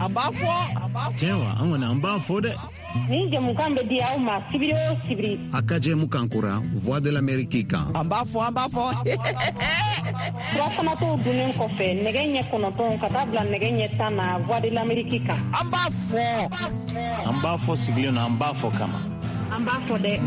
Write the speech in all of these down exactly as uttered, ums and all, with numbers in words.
an b'a fɔ an b'a tiɲɛ wa an kɔni an b'a fɔ dɛ. Ni jamukan bɛ di aw ma sibiri o sibiri. A ka jɛmukan kora Voix de l'Amérique kan. An b'a fɔ an b'a fɔ. Furafanatɔw dunnen kɔfɛ nɛgɛ ɲɛ kɔnɔntɔn ka taa bila nɛgɛ ɲɛ tan na Voix de l'Amérique kan. An b'a fɔ. An b'a fɔ sigilen na an b'a fɔ kama. An b'a fɔ dɛ.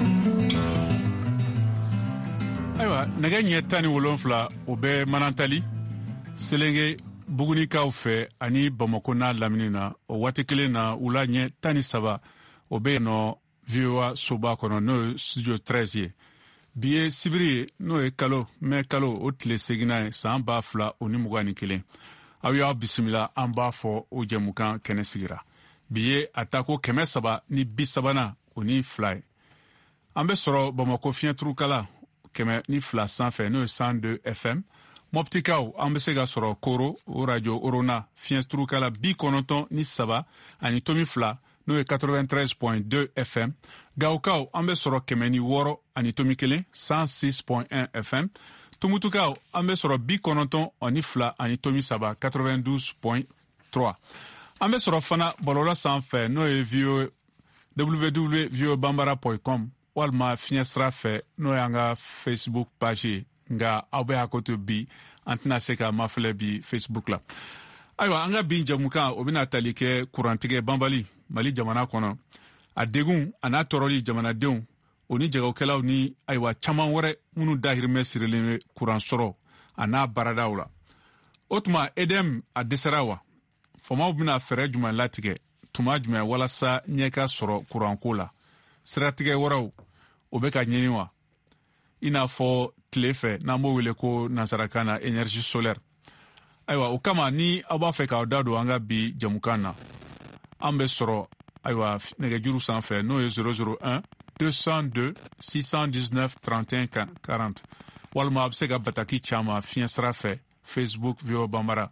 Ayiwa nɛgɛ ɲɛ tan ni wolonfila o bɛ Manantali, Selenge, Bugunikaw fɛ ani Bamako n'a lamini na o waati kelen na wula ɲɛ tan ni saba o bɛ yen nɔ V O A soba kɔnɔ n'o ye studio treize ye. Bi ye sibiri ye n'o ye kalo mɛ kalo o tile seginna ye san ba fila o ni mugan ni kelen. Aw y'aw bisimila an b'a fɔ o jɛmukan kɛnɛ sigira. Bi ye a ta ko kɛmɛ saba ni bi sabana o ni fila ye. An bɛ sɔrɔ Bamako fiɲɛturukala kɛmɛ ni fila sanfɛ n'o ye cent deux F M. Moptikaw an bɛ se ka sɔrɔ Koro o radio Orona fiɲɛturukala bi kɔnɔntɔn ni saba ani tomi fila n'o ye quatre-vingt-treize point deux F M. Gawokaw an bɛ sɔrɔ kɛmɛ ni wɔɔrɔ ani tomi kelen cent six point un F M. Tumutukaw an bɛ sɔrɔ bi kɔnɔntɔn ani fila ani tomi saba quatre-vingt-douze point trois. An bɛ sɔrɔ fana bɔlɔlɔ sanfɛ n'o ye w w w point v o bambara point com walima fiɲɛ sira fɛ n'o ye an ka Facebook page ye. Nga aw bɛ hakoto bi an tɛna se ka mafilɛ bi Facebook la. Ayiwa an ka bi jamukan o bɛna tali kɛ kurantigɛ banbali Mali jamana kɔnɔ. A degun a n'a tɔɔrɔli jamanadenw o ni jagokɛlaw ni ayiwa caman wɛrɛ minnu dahirimɛ sirilen bɛ kuran sɔrɔ a n'a baaradaw la. O tuma E D M a dɛsɛra wa? Famaw bɛna fɛɛrɛ jumɛn latigɛ tuma jumɛn walasa ɲɛ ka sɔrɔ kuranko la? Siratigɛ wɛrɛw o bɛ ka ɲini wa? I n'a fɔ tile fɛ n'an b'o wele ko nansarakan na énergie solaire. Ayiwa o kama ni aw b'a fɛ k'aw da don an ka bi jamukan na an bɛ sɔrɔ ayiwa nɛgɛjuru sanfɛ n'o ye zéro zéro un deux cent deux six cent dix-neuf trente et un quarante walima a bɛ se ka bataki caman fiɲɛ sira fɛ Facebook V O A Bambara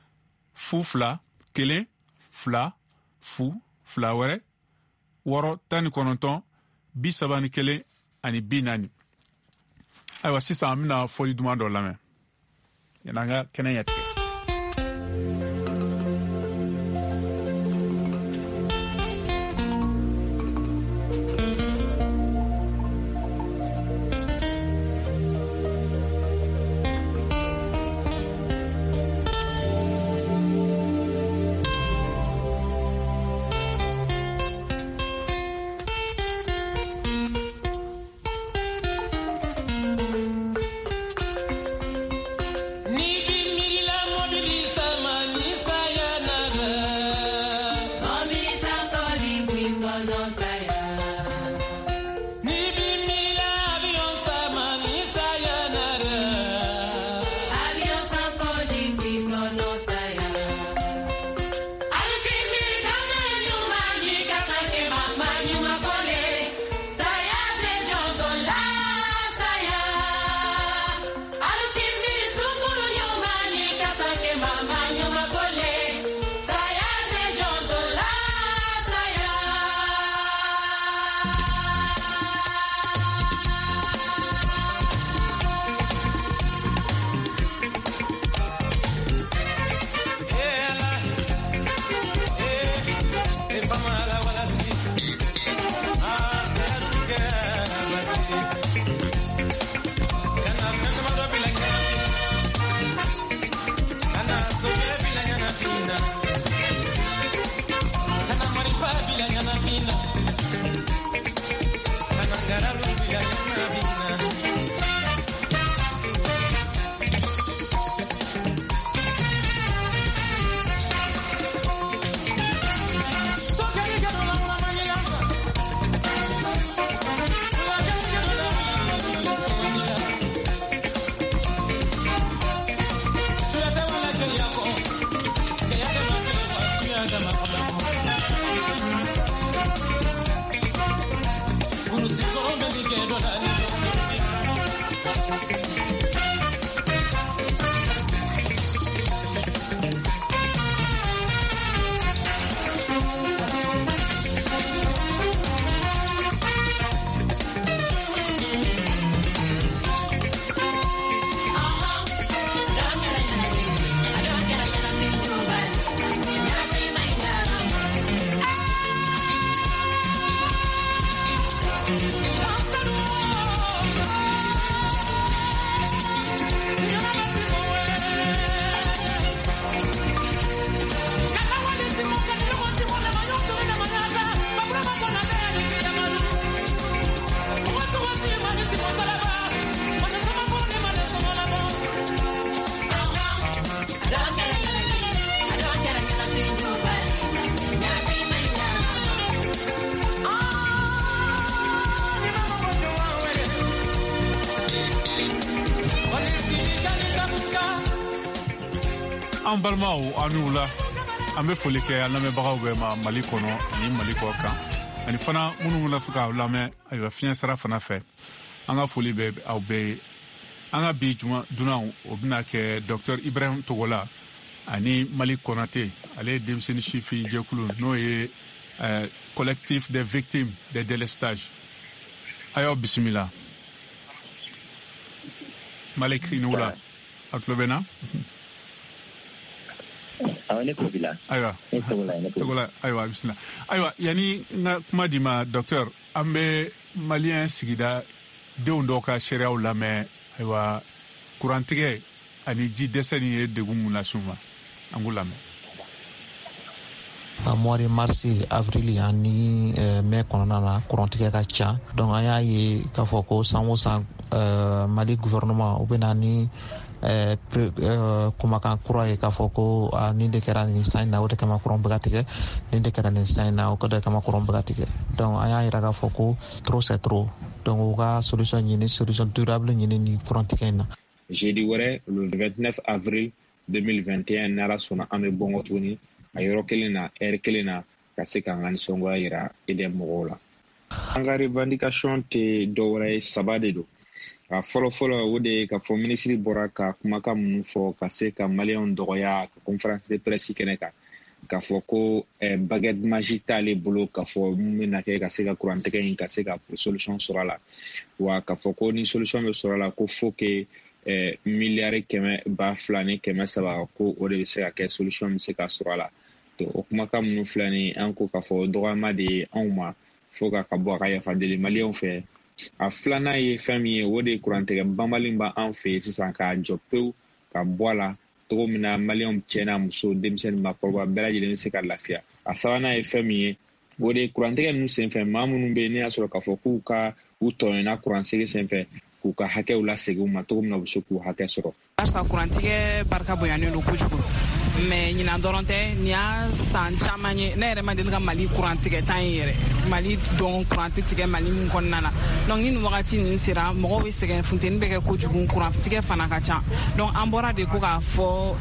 fu fila kelen fila fu fila wɛrɛ wɔɔrɔ tan ni kɔnɔntɔn bi saba ni kelen ani bi naani. Ayiwa sisan an bɛna fɔli duman dɔ lamɛn yan'an ka kɛnɛ ɲɛtigɛ. Ni an balimaw an n'u la an bɛ foli kɛ an lamɛnbagaw bɛɛ ma Mali kɔnɔ ani Mali kɔ kan ani fana minnu bɛna fɛ k'aw lamɛn ayiwa fiɲɛ sira fana fɛ an ka foli bɛ aw bɛɛ ye an ka bi juma dunan o bɛna kɛ Docteur Ibrahim Togola ani Mali Konate ale ye denmisɛnnin sifin jɛkulu n'o ye collectif des victimes des délestages a y'aw bisimila Malik n'u la a tulo bɛ na Ayiwa, Togola, ayiwa, bismillah. Ayiwa, yani nga kuma di ma docteur, an bɛ Malien sigida denw dɔw ka sariyaw lamɛn, ayiwa, kurantigɛ ani ji dɛsɛ ni ye degun mun las'u ma, an k'u lamɛn. mois de mars avril ani mai kɔnɔna na kurantigɛ ka ca donc an y'a ye k'a fɔ ko san o san Mali gouvernement u bɛna ni kumakan kura ye k'a fɔ ko nin de kɛra nin san in na o de kama kuran bɛ ka tigɛ nin de kɛra nin san in na o de kama kuran bɛ ka tigɛ donc an y'a yira k'a fɔ ko trop c'est trop donc u ka solution ɲini solution durable ɲini ni kurantigɛ in na. Jeudi wɛrɛ le vingt-neuf avril deux mille vingt et un n'ala sɔnna an bɛ bɔngɔ tuguni a yɔrɔ kelen na heure kelen na ka se k'an ka nisɔngoya yira E D M mɔgɔw la. An ka revendication tɛ dɔwɛrɛ ye, saba de don. A fɔlɔ fɔlɔ o de ye k'a fɔ minisiri bɔra ka kumakan minnu fɔ ka se ka maliyɛnw dɔgɔya ka conférence de presse kɛnɛ kan k'a fɔ ko baguette magique t'ale bolo k'a fɔ mun bɛna kɛ ka se ka kurantigɛ in ka se ka solution sɔrɔ a la wa k'a fɔ ko ni solution bɛ sɔrɔ a la ko faut que miliyari kɛmɛ ba fila ni kɛmɛ saba ko o de bɛ se ka kɛ solution bɛ se ka sɔrɔ a la to o kumakan minnu filɛ ni an ko k'a fɔ dɔgɔyama de ye anw ma fo ka ka bɔ a ka yafa deli maliyɛnw fɛ. A filanan ye fɛn min ye o de ye kurantigɛ banbali b'an fɛ yen sisan k'a jɔ pewu ka bɔ a la cogo min na maliyɛnw cɛ n'a muso denmisɛnnin maakɔrɔba bɛɛ lajɛlen bɛ se ka lafiya. A sabanan ye fɛn min ye o de ye kurantigɛ ninnu senfɛ maa minnu bɛ yen ne y'a sɔrɔ k'a fɔ k'u ka u tɔɲɔna kuransegi senfɛ k'u ka hakɛw lasegin u ma cogo min na u bɛ se k'u hakɛ sɔrɔ. Barisa kurantigɛ barika bonyanen don kojugu mais ɲinan dɔrɔn tɛ nin y'a san caman ye ne yɛrɛ ma deli ka Mali kurantigɛ tan ye yɛrɛ Mali dɔn kurantigɛ Mali min kɔnɔna na donc ni nin wagati ninnu sera mɔgɔw bɛ sɛgɛn funteni bɛ kɛ kojugu kurantigɛ fana ka ca donc an bɔra de ko k'a fɔ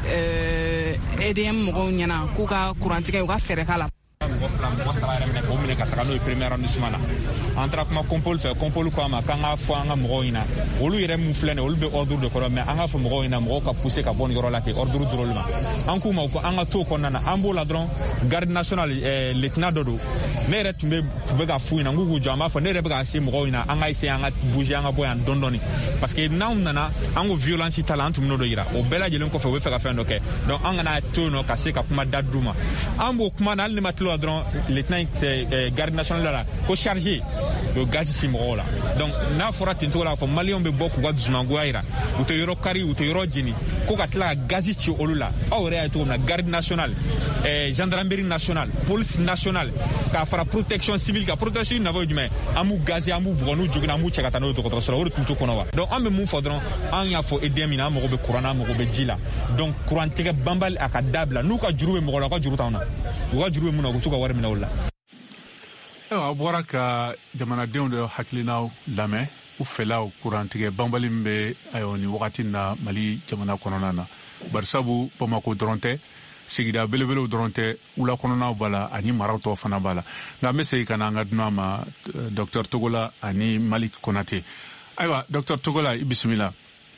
E D M mɔgɔw ɲɛna k'u ka kurantigɛ u ka fɛɛrɛ k'a la. Mɔgɔ fila mɔgɔ saba yɛrɛ minɛ k'o minɛ ka taga n'o ye premier arrondissement la an taara kuma Compol fɛ Compol ko a ma k'an k'a fɔ an ka mɔgɔw ɲɛna olu yɛrɛ mun filɛ nin olu bɛ ordre de kɔrɔ mais an k'a fɔ mɔgɔw ɲɛna mɔgɔw ka pousser ka bɔ nin yɔrɔ la ten ordre dɔrɔn ma an k'u ma ko an ka to kɔnɔna na an b'o la dɔrɔn garde nationale lieutenant dɔ don ne yɛrɛ tun bɛ bɛ ka f'u ɲɛna n k'u k'u jɔ an b'a fɔ ne yɛrɛ bɛ ka se mɔgɔw ɲɛna an ka essayer an ka bouger an ka bɔ yan dɔɔni dɔɔni parce que n'anw nana an ko violence ta la an tun bɛ n'o dɔ yira o bɛɛ lajɛlen kɔfɛ u bɛ fɛ ka fɛn dɔ kɛ donc an kana to yen nɔ ka se ka kuma da d'u ma an b'o kuma na hali ni ma tilo la dɔrɔn lieutenant garde nationale la ko chargé o gaz ci mɔgɔw la donc n'a fɔra ten cogo la fɔ maliyɛnw bɛ bɔ k'u ka dusumangoya yira u tɛ yɔrɔ kari u tɛ yɔrɔ jeni ko ka tila ka gazi ci olu la aw yɛrɛ y'a ye cogo min na garde nationale gendarmerie nationale police nationale k'a fara protection civile ka protection civile nafa ye jumɛn an b'u gazi an b'u bugɔ n'u joginna an b'u cɛ ka taa n'o ye dɔgɔtɔrɔso la o de tun t'o kɔnɔ wa donc an bɛ mun fɔ dɔrɔn an y'a fɔ E D M na an mago bɛ kuran na an mago bɛ ji la donc kurantigɛ banbali a ka dabila n'u ka juru bɛ mɔgɔ la u ka juru t'anw na u ka juru bɛ mun na u bɛ t'u ka wari minɛ o la. Ayiwa a bɔra ka jamanadenw de hakilinaw lamɛn u fɛlaw kurantigɛ banbali min bɛ ayiwa nin wagati na Mali jamana kɔnɔna na barisabu Bamako dɔrɔn tɛ sigida belebelew dɔrɔn tɛ wula kɔnɔnaw b'a la ani maraw tɔw fana b'a la nka an bɛ segin ka na an ka dunan ma Docteur Togola ani Malik Konate ayiwa Docteur Togola i bisimila.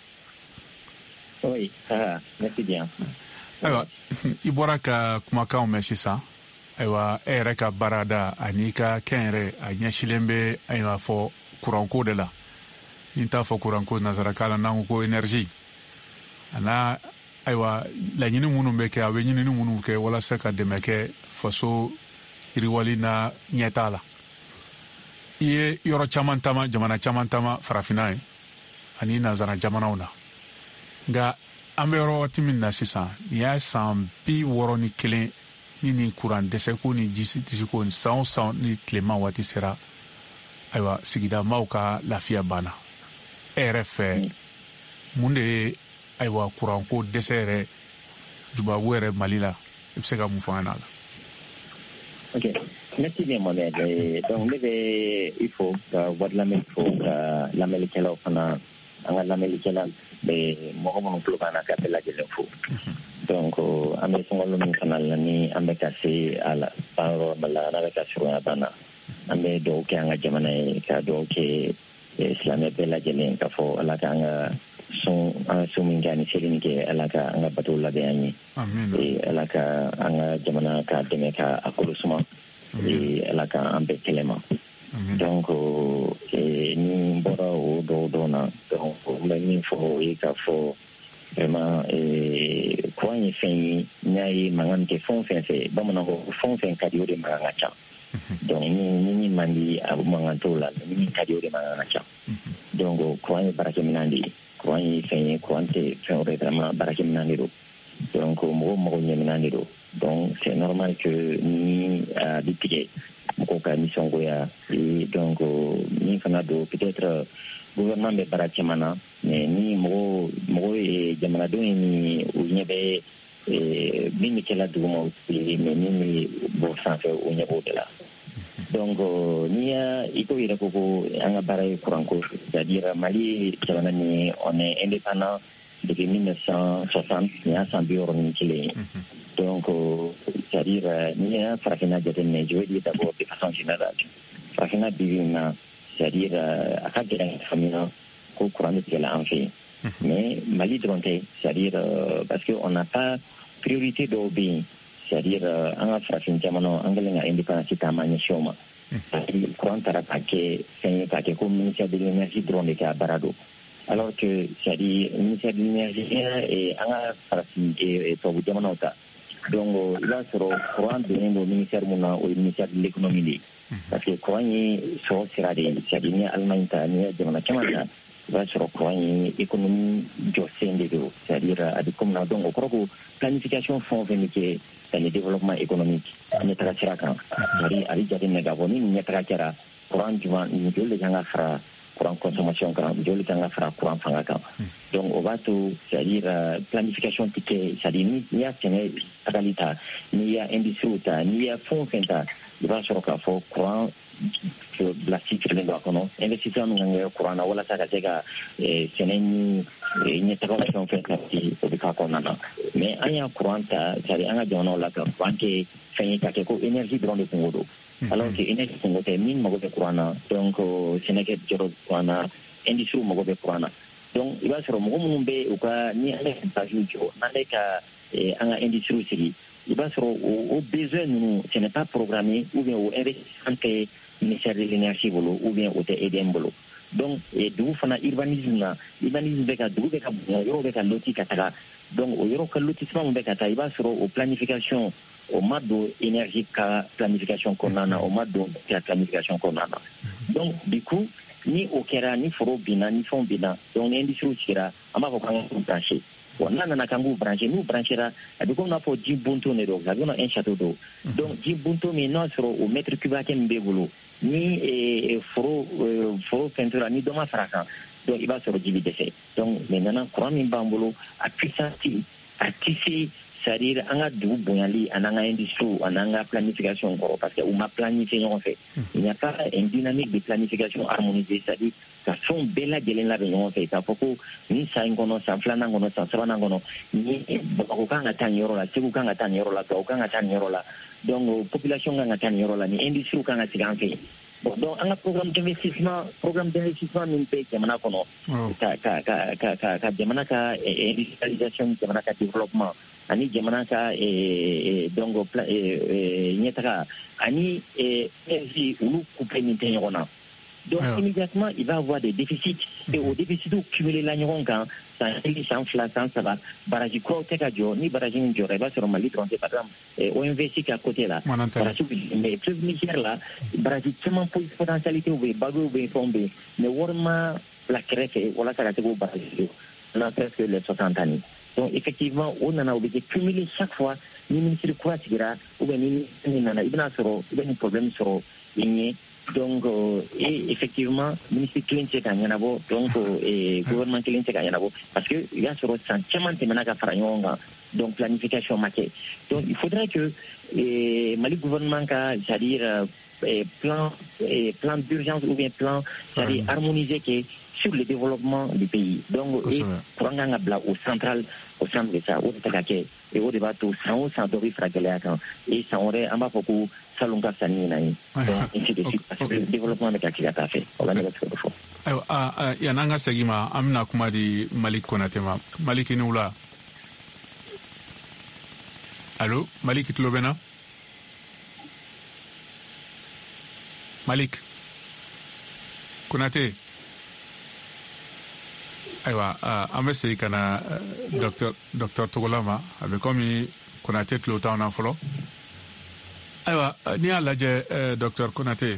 Oui, ah, merci bien. Ayiwa i bɔra ka kumakanw mɛn sisan ayiwa e yɛrɛ ka baarada ani ka kɛn yɛrɛ a ɲɛsilen bɛ ayiwa fɔ kuranko de la ni t'a fɔ kuranko nazarakan na n'an ko ko énergie a n'a ayiwa laɲini minnu bɛ kɛ a bɛ ɲinini minnu kɛ walasa ka dɛmɛ kɛ faso yiriwali na ɲɛtaa la i ye yɔrɔ caman taama jamana caman taama farafinna ye ani nazara jamanaw na nka an bɛ yɔrɔ waati min na sisan nin y'a san bi wɔɔrɔ ni kelen ni ni kuran dɛsɛ ko ni jisi ko ni san o san ni tilema waati sera ayiwa sigida maaw ka lafiya banna e yɛrɛ fɛ mun de ye ayiwa kuranko dɛsɛ yɛrɛ juba wɛrɛ Mali la i bɛ se ka mun fɔ an na la. Ok, merci bien Mohamed. Donc ne bɛ i fo ka voix de l'Amérique fo ka lamɛnnikɛlaw fana an ka lamɛnnikɛla bɛ mɔgɔ minnu tulo b'an na ka bɛɛ lajɛlen fo. Donc an bɛ sɔngɔlo min fana la ni an bɛ ka se a la baarayɔrɔ la n'an bɛ ka surunya banna an bɛ dugawu kɛ an ka jamana ye ka dugawu kɛ silamɛ bɛɛ lajɛlen k'a fɔ ala ka an ka sun an ka sun min kɛ ani seli min kɛ ala ka an ka bato labɛn an ye ala ka an ka jamana ka dɛmɛ ka a kolo suma ala ka an bɛɛ kɛlɛ ma donc ni n bɔra o dɔw dɔw na donc n bɛ min fɔ o ye k'a fɔ vraiment kuran ye fɛn ye n y'a ye mankan tɛ fɛn o fɛn fɛ bamananw ko fɛn o fɛn ka di o de mankan ka ca donc ni min man di a mankan t'o la ni min ka di o de mankan ka ca donc kuran ye baarakɛminɛn de ye kuran ye fɛn ye kuran tɛ fɛn wɛrɛ vraiment baarakɛminɛn de don donc mɔgɔw mago ɲɛminɛn de don donc c'est normal que ni a bi tigɛ mɔgɔw ka nisɔngoya et donc min fana don peut-être gouvernement bɛ baara caman na mais ni mɔgɔw mɔgɔw ye jamanadenw ye ni u ɲɛ bɛ min bɛ kɛla duguma mais min bɛ bɔ sanfɛ o ɲɛ b'o de la donc n'i y'a i ko yɛrɛ ko ko an ka baara ye kuranko c'est-à-dire Mali jamana ni on est indépendant depuis mille neuf cent soixante ni y'a san bi wɔɔrɔ ni kelen ye donc c'est-à-dire n'i y'a farafinna jateminɛ je veux dire d'abord de façon générale farafinna bi bi in na c'est-à-dire a ka gɛlɛn ka faamuya ko kuran bɛ tigɛla an fɛ yen mais Mali dɔrɔn tɛ c'est-à-dire parce que on n'a pas priorité dɔw bɛ yen c'est-à-dire an ka farafin jamana an kɛlen ka indépendance taama ɲɛsin o ma kuran taara k'a kɛ fɛn ye k'a kɛ ko ministère de l'énergie dɔrɔn de k'a baara don alors que c'est-à-dire ministère de l'énergie an ka farafin tubabu jamanaw ta donc i b'a sɔrɔ kuran donnen don ministère mun na o ye ministère de l'économie de ye parce que kuran ye sɔrɔ sira de ye c'est-à-dire ni ye Allemagne ta ni ye jamana caman ta i b'a sɔrɔ kuran ye économie jɔsen de don c'est-à-dire a bɛ comme na donc o kɔrɔ ko planification fɛn o fɛn bɛ kɛ ani développement économique ɲɛtaga sira kan c'est-à-dire a bɛ jateminɛ k'a fɔ ni nin ɲɛtaga kɛra kuran jumɛn nin joli de kan ka fara kuran consommation kan joli kan ka fara kuran fanga kan donc o b'a to c'est-à-dire planification tɛ kɛ c'est-à-dire ni y'a sɛnɛ tagali ta n'i y'a industrie ta n'i y'a fɛn o fɛn ta i b'a sɔrɔ k'a fɔ kuran bilasi firilen don a kɔnɔ investisseur min kan kɛ kuran na walasa ka se ka sɛnɛ ni ɲɛtagaw fɛn o fɛn sabati o bɛ k'a kɔnɔna na mais an y'a kuran ta c'est-à-dire an ka jamanaw la ka kuran kɛ fɛn ye ka kɛ ko énergie dɔrɔn de kungo don alors que énergie kungo tɛ min mago bɛ kuran na donc sɛnɛkɛ jɔrɔ kuran na industrie mago bɛ kuran na donc i b'a sɔrɔ mɔgɔ minnu bɛ u ka ni an bɛ basiw jɔ n'an bɛ ka an ka industrie sigi i b'a sɔrɔ o besoin ninnu ce n'est pas programmé ou bien o investissement tɛ ministère de l'énergie bolo ou bien o tɛ E D M bolo donc dugu fana urbanisme na urbanisme bɛ ka dugu bɛ ka bonya yɔrɔ bɛ ka loti ka taga donc o yɔrɔ ka lotissement bɛ ka taa i b'a sɔrɔ o planification o ma don énergie ka planification kɔnɔna na o ma don ka planification kɔnɔna na donc du coup ni o kɛra ni foro binna ni fɛnw binna donc ni industrie sigira an b'a fɔ k'an ka brancher bon n'a nana k'an b'u brancher n'u branchera a bɛ komi n'a fɔ ji bonto de don a bɛ un château d'eau donc ji bonto min n'a sɔrɔ o mètre cube hakɛ min b'e bolo ni foro foro fɛntura ni dɔ ma fara kan donc i b'a sɔrɔ ji bɛ dɛsɛ donc maintenant courant min b'an bolo a puissance a tɛ se c'est-à-dire an ka dugu bonyali ani an ka industrie ani an ka planification kɔrɔ parce que u ma planifier ɲɔgɔn fɛ il n'y a pas une dynamique de planification harmonisée c'est-à-dire ka fɛnw bɛɛ lajɛlen labɛn ɲɔgɔn fɛ k'a fɔ ko nin san in kɔnɔ san filanan kɔnɔ san sabanan kɔnɔ ni Bamakɔ kan ka taa nin yɔrɔ la Segu kan ka taa nin yɔrɔ la Gawo kan ka taa nin yɔrɔ la donc population kan ka taa nin yɔrɔ la ni industrie kan ka sigi an fɛ bon donc an ka programme d'investissement programme d'investissement min bɛ jamana kɔnɔ ka ka ka ka ka jamana ka industrialisation jamana ka développement ani jamana ka donc ɲɛtaga ani énergie olu coupé min tɛ ɲɔgɔn na donc immédiatement il va avoir des déficits et au déficit cumulé la ɲɔgɔn kan san kelen san fila san saba baraji kuraw tɛ ka jɔ ni baraji min jɔra i b'a sɔrɔ Mali dɔrɔn tɛ par exemple O M V C ka côté la baraji mais fleuve Niger la baraji caman potentialité bɛ yen baguew bɛ yen fɛnw bɛ yen mais wari ma bila kɛrɛfɛ walasa ka se k'o baraji on a presque les soixante années donc effectivement o nana o bɛ kɛ cumulé chaque fois ni ministre kura sigira ou bien ni ministre nana i bɛna sɔrɔ i bɛ ni problème sɔrɔ i ɲɛ Donc, euh, et effectivement, le ministre Clinton a gagné donc, et le gouvernement Clinton a gagné parce que il y a ce sentiment de menace à donc planification maquée. Donc, il faudrait que le Mali gouvernement, c'est-à-dire eh, plan, eh, plan d'urgence ou bien plan, c'est-à-dire harmonisé qui sur le développement du pays. Donc, et pour un au central, au centre de ça, au Takake, et au débat tout, sans sans dovi fragile et sans aurait un beaucoup salonga sani naï. Donc, ainsi de suite, parce que le développement de Kakira a fait. On va dire que faut. Ayo, a yananga segima amna kuma di Malik Konatema. Malik inula. Allô, Malik Tlobena? Malik Konate. Aywa, an bɛ segin ka na docteur docteur Togolama a bɛ komi Konate tulo t'anw na fɔlɔ. Ayiwa, n'i y'a lajɛ docteur Konate,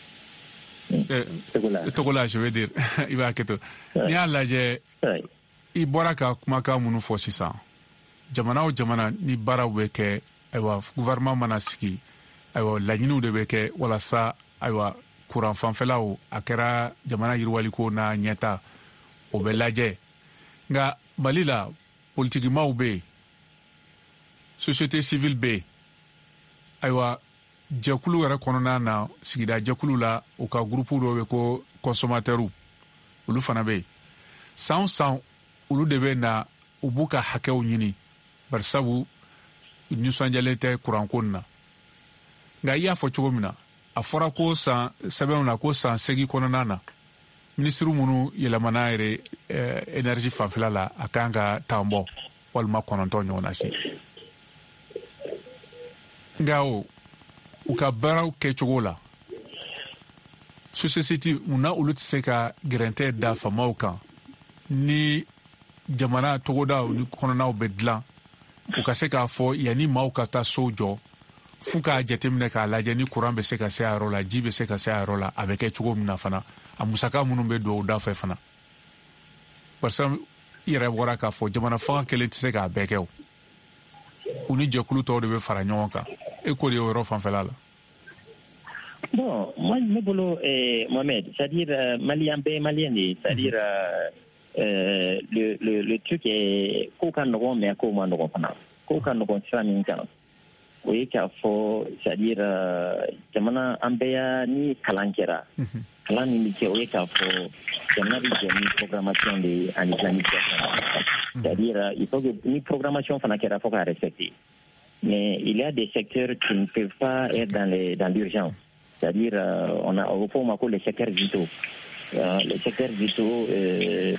Togola je veux dire, i b'a kɛ to. N'i y'a lajɛ, i bɔra ka kumakan minnu fɔ sisan, jamana o jamana ni baaraw bɛ kɛ, ayiwa gouvernement mana sigi, ayiwa laɲiniw de bɛ kɛ walasa ayiwa kuran fanfɛlaw a kɛra jamana yiriwaliko n'a ɲɛta o bɛ lajɛ nka Mali la politikimaw bɛ yen société civile bɛ yen ayiwa jɛkulu yɛrɛ kɔnɔna na sigida jɛkulu la u ka groupe dɔ bɛ ko consommateurs olu fana bɛ yen san o san olu de bɛ na u b'u ka hakɛw ɲini barisabu nisɔndiyalen tɛ kuranko na nka i y'a fɔ cogo min na a fɔra ko san sɛbɛnw na ko san segi kɔnɔna na ministre minnu yɛlɛmana yɛrɛ énergie fanfɛla la a kan ka tan bɔ walima kɔnɔntɔn ɲɔgɔn na si nka o u ka baaraw kɛcogo la société munna olu tɛ se ka gɛrɛntɛ da famaw kan ni jamana togodaw ni kɔnɔnaw bɛ dilan u ka se k'a fɔ yanni maaw ka taa sow jɔ f'u k'a jateminɛ k'a lajɛ ni courant bɛ se ka se a yɔrɔ la ji bɛ se ka se a yɔrɔ la a bɛ kɛ cogo min na fana a musaka minnu bɛ don o da fɛ fana parce que i yɛrɛ bɔra k'a fɔ jamana fanga kelen tɛ se k'a bɛɛ kɛ o u ni jɛkulu tɔw de bɛ fara ɲɔgɔn kan e ko de y'o yɔrɔ fanfɛla la. Bon, moi, ne bolo, eh, Mohamed, c'est-à-dire, euh, malien, bé, malien, c'est-à-dire, euh, euh, le, le, le truc est, qu'aucun n'aura, mais à quoi on n'aura pas. Qu'aucun n'aura pas, mais à oui, qu'il faut, c'est-à-dire, euh, jamana, ambéa, ni kalankera. Kalan ni qui oui, qu'il faut, jamana, ni programmation de, en planification. C'est-à-dire, il faut que, ni programmation, fana kera, faut qu'à respecter. Mais il y a des secteurs qui ne peuvent pas être dans les, dans l'urgence. C'est-à-dire, euh, on a au fond, on appelle les secteurs vitaux. Euh, les secteurs vitaux, euh,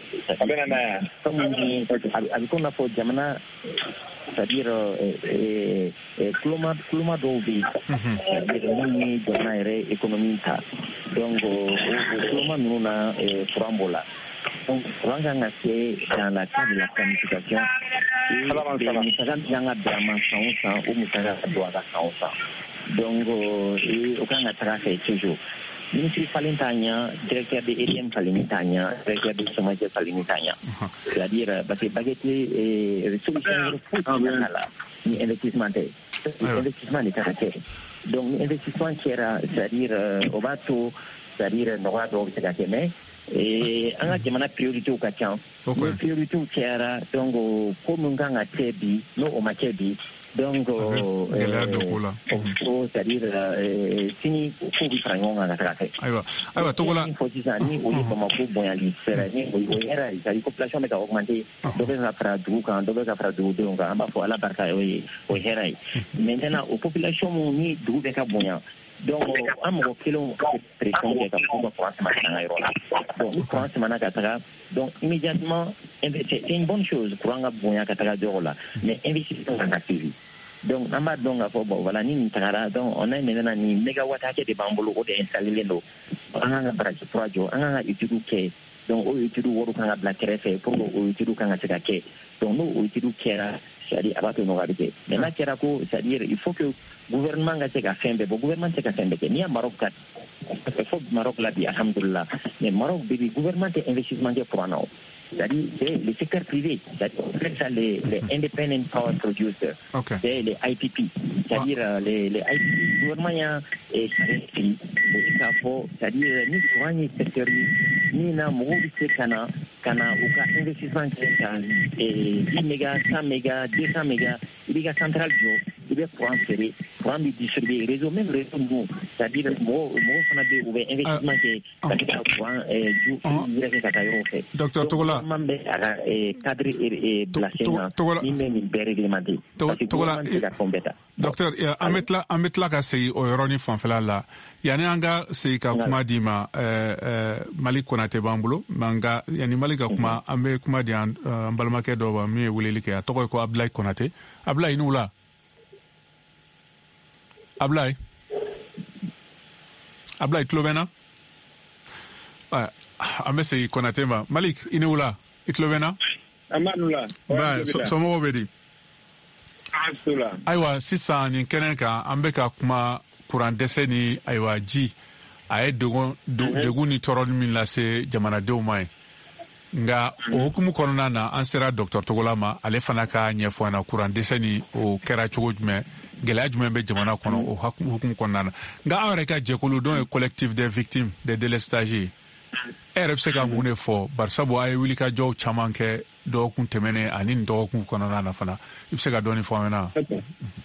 comme on dit, avec on a fait Jamana, c'est-à-dire, euh, Kloma, Kloma d'Obi, c'est-à-dire, nous, Jamana, économie, donc, Kloma, nous, on a Frambola. Donc, on a fait dans la cadre de la planification, et nous avons un drama sans sang, ou nous avons un droit sans sang. Donc, au Canada, c'est toujours. Ministre Palintania, directeur de E D M Palintania, directeur de Somalia Palintania. C'est-à-dire, parce que baguette et solution ni investissement. Investissement de caractère. Donc, investissement qui era, c'est-à-dire, au bateau, c'est-à-dire, noir d'eau, c'est-à-dire, mais, et on a demandé priorité au Kachan. La priorité au Tiara, donc, comme on a Tebi, nous, on a Tebi. Donc, c'est-à-dire, fini pour vous faire un an à traiter. Alors, Togola. Il faut dire ça, ni au niveau de la ni au niveau de la population a augmenté. Donc, on a fait du camp, donc on a fait du donc on va faire la barca au Héraï. Maintenant, aux populations, ni du Bécabonia. Donc, on a fait une pression qui est pour France Donc, France Manakatara. Donc, immédiatement, c'est une bonne chose pour un Bonia Katara de Rola, mais investissement en activité. Donc, voilà, ni donc on a maintenant ni mégawatt à des bambous ou des installés l'eau. On a un bras de projo, on a utilisé, donc, on utilise le black refait pour utiliser le Kangaka. Donc, nous utilisons Kera, c'est-à-dire à battre nos réalités. Mais là, Kerako, c'est-à-dire, il faut que le gouvernement a fait un peu, le gouvernement a fait un peu, ni à Maroc, il faut que Maroc l'a dit, alhamdoulilah. Mais Maroc, le gouvernement a investissement pour un an. C'est-à-dire, c'est le secteur privé, c'est-à-dire les, les independent power producers, okay. C'est les I P P, c'est-à-dire ah. les, les I P P. Le gouvernement a investi i k'a fɔ c'est-à-dire ni courant ye secteur ye min na mɔgɔw bɛ se ka na ka na u ka investissement kɛ ka dix mégas cent mégas deux cents mégas i b'i ka centrale jɔ i bɛ courant feere courant bɛ distribuer réseau même réseau ninnu c'est-à-dire mɔgɔw mɔgɔw fana bɛ u bɛ investissement kɛ ka se ka courant ju yɛrɛ kɛ ka taa yɔrɔ fɛ. Docteur Togola man bɛ a ka cadre bila sen na min bɛ nin bɛɛ réglementé parce que gouvernement tɛ se ka fɛn bɛɛ ta. Docteur an bɛ tila an bɛ tila ka segin o yɔrɔnin fanfɛla la yanni an ka segin ka kuma di ma Mali Konate b'an bolo nka yanni Mali ka kuma an bɛ kuma di an balimakɛ dɔ ma min ye weleli kɛ a tɔgɔ ye ko Ablaye Konate. Ablaye i ni wula. Ablaye Ablaye tulo bɛ n na an bɛ segin Konate ma Malik i ni wula i tulo bɛ n na. an b'a nula. Somɔgɔw bɛ di. Ayiwa sisan nin kɛnɛ kan an bɛ ka kuma kuran dɛsɛ ni ayiwa ji a ye degun ni tɔɔrɔ min lase jamanadenw ma ye nka o hukumu kɔnɔna na an sera Docteur Togola ma ale fana ka ɲɛfɔ an na kuran dɛsɛ ni o kɛra cogo jumɛn gɛlɛya jumɛn bɛ jamana kɔnɔ o hukumu kɔnɔna na nka an yɛrɛ ka jɛkulu dɔ ye collectif des victimes des délestages e yɛrɛ bɛ se ka mun de fɔ barisabu a ye wulikajɔw caman kɛ dɔgɔkun tɛmɛnen ani nin dɔgɔkun kɔnɔna na fana i bɛ se ka dɔɔni fɔ an ɲɛna.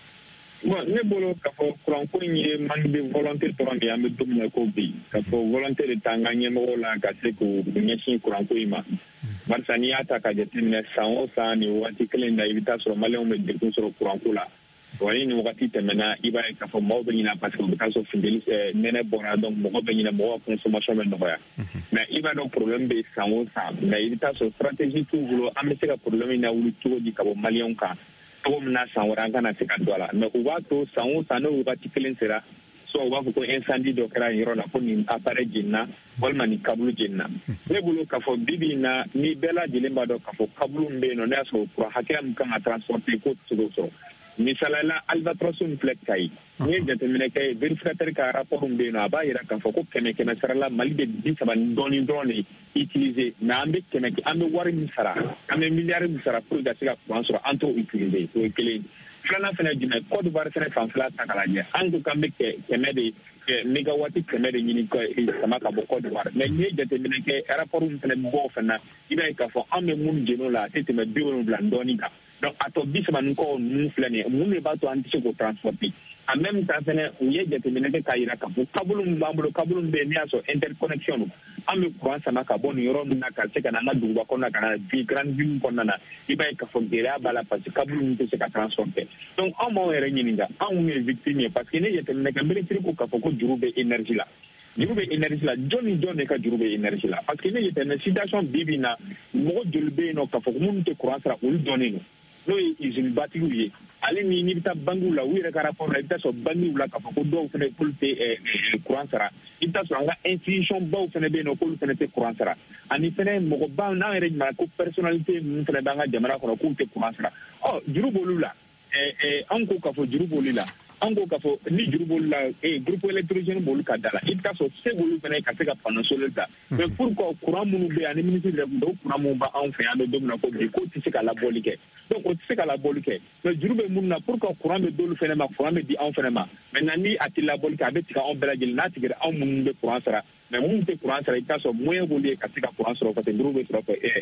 Bon ne bolo k'a fɔ kuranko in ye manque de volonté dɔrɔn de ye an bɛ don min na ko bi k'a fɔ volonté de t'an ka ɲɛmɔgɔw la ka se k'u ɲɛsin kuranko in ma barisa n'i y'a ta ka jateminɛ san o san nin waati kelen na i bɛ taa sɔrɔ maliyɛnw bɛ degun sɔrɔ kuranko la wa ni nin wagati tɛmɛna i b'a ye k'a fɔ maaw bɛ ɲinɛ parce que u bɛ taa sɔrɔ funteni nɛnɛ bɔra donc mɔgɔ bɛ ɲinɛ mɔgɔ ka consommation bɛ nɔgɔya mais i b'a dɔn problème bɛ san o san mais i bɛ taa sɔrɔ stratégie t'u bolo an bɛ se ka problème in lawuli cogo di ka bɔ maliyɛnw kan cogo min na san wɛrɛ an kana se ka don a la mais u b'a to san o san n'o wagati kelen sera soit u b'a fɔ ko incendie dɔ kɛra nin yɔrɔ la ko nin appareil jenina walima nin câble jenina ne bolo k'a fɔ bi bi in na ni bɛɛ lajɛlen b'a dɔn k'a fɔ câble min bɛ yen nɔ ne y'a sɔrɔ courant hakɛya min kan ka transporter k'o tɛ se k'o sɔrɔ misalala Albatros min filɛ Kayi n'i ye jateminɛ kɛ vérificateur ka rapport min bɛ yen nɔ a b'a jira k'a fɔ ko kɛmɛ kɛmɛ sara la Mali bɛ bi saba ni dɔɔni dɔrɔn de utiliser mais an bɛ kɛmɛ an bɛ wari min sara an bɛ miliyari min sara pour que ka se ka courant sɔrɔ an t'o utiliser o ye kelen filanan fana jumɛn Côte d'Ivoire fana fanfɛla ta k'a lajɛ an ko k'an bɛ kɛmɛ de mégawati kɛmɛ de ɲini sama ka bɔ Côte d'Ivoire mais n'i ye jateminɛ kɛ rapport min fana bɛ bɔ o fana i b'a ye k'a fɔ an bɛ minnu jɛn'o la a tɛ tɛmɛ bi wolonwula dɔɔni kan donc a tɔ bi saba ni kɔ ninnu filɛ nin ye mun de b'a to an tɛ se k'o transporter en même temps fɛnɛ u ye jateminɛ kɛ k'a jira k'a fɔ câble min b'an bolo câble min bɛ yen n'i y'a sɔrɔ interconnexion don an bɛ courant sama ka bɔ nin yɔrɔ min na ka se ka na an ka duguba kɔnɔna ka na bi grande ville kɔnɔna na i b'a ye k'a fɔ gɛlɛya b'a la parce que câble min tɛ se ka transporter donc anw b'anw yɛrɛ ɲininka anw ye victime ye parce que ne jateminɛ kɛ ministre ko k'a fɔ ko juru bɛ énergie la juru bɛ énergie la jɔn ni jɔn de ka juru bɛ énergie la parce que ne jateminɛ situation bi bi in na mɔgɔ joli bɛ yen nɔ k'a fɔ ko minnu tɛ courant sara olu dɔnnen don n'o ye usine batigiw ye ale ni n'i bɛ taa bangiw la u yɛrɛ ka rapport la i bɛ taa sɔrɔ bangiw la k'a fɔ ko dɔw fana k'olu tɛ courant sara i bɛ taa sɔrɔ an ka institution baw fana bɛ yen nɔ k'olu fana tɛ courant sara ani fana mɔgɔ baw n'an yɛrɛ ɲuman ko personnalité ninnu fana b'an ka jamana kɔnɔ k'u tɛ courant sara ɔ juru b'olu la an ko k'a fɔ juru b'olu la an ko k'a fɔ ni juru b'olu la groupe électrogène b'olu ka da la i bɛ taa sɔrɔ se b'olu fana ka se ka panneau solaire ta mais pourquoi courant minnu bɛ yen ani ministre de o courant minnu b'anw fɛ yan an bɛ don min na ko bi k'o tɛ se ka labɔli kɛ donc o tɛ se ka labɔli kɛ mais juru bɛ minnu na pourquoi courant bɛ d'olu fana ma courant bɛ di anw fana ma maintenant ni a tɛ labɔli kɛ a bɛ tigɛ anw bɛɛ lajɛlen n'a tigɛra anw minnu bɛ courant sara mais minnu tɛ courant sara i bɛ taa sɔrɔ moyen b'olu ye ka se ka courant sɔrɔ parce que juru bɛ sɔrɔ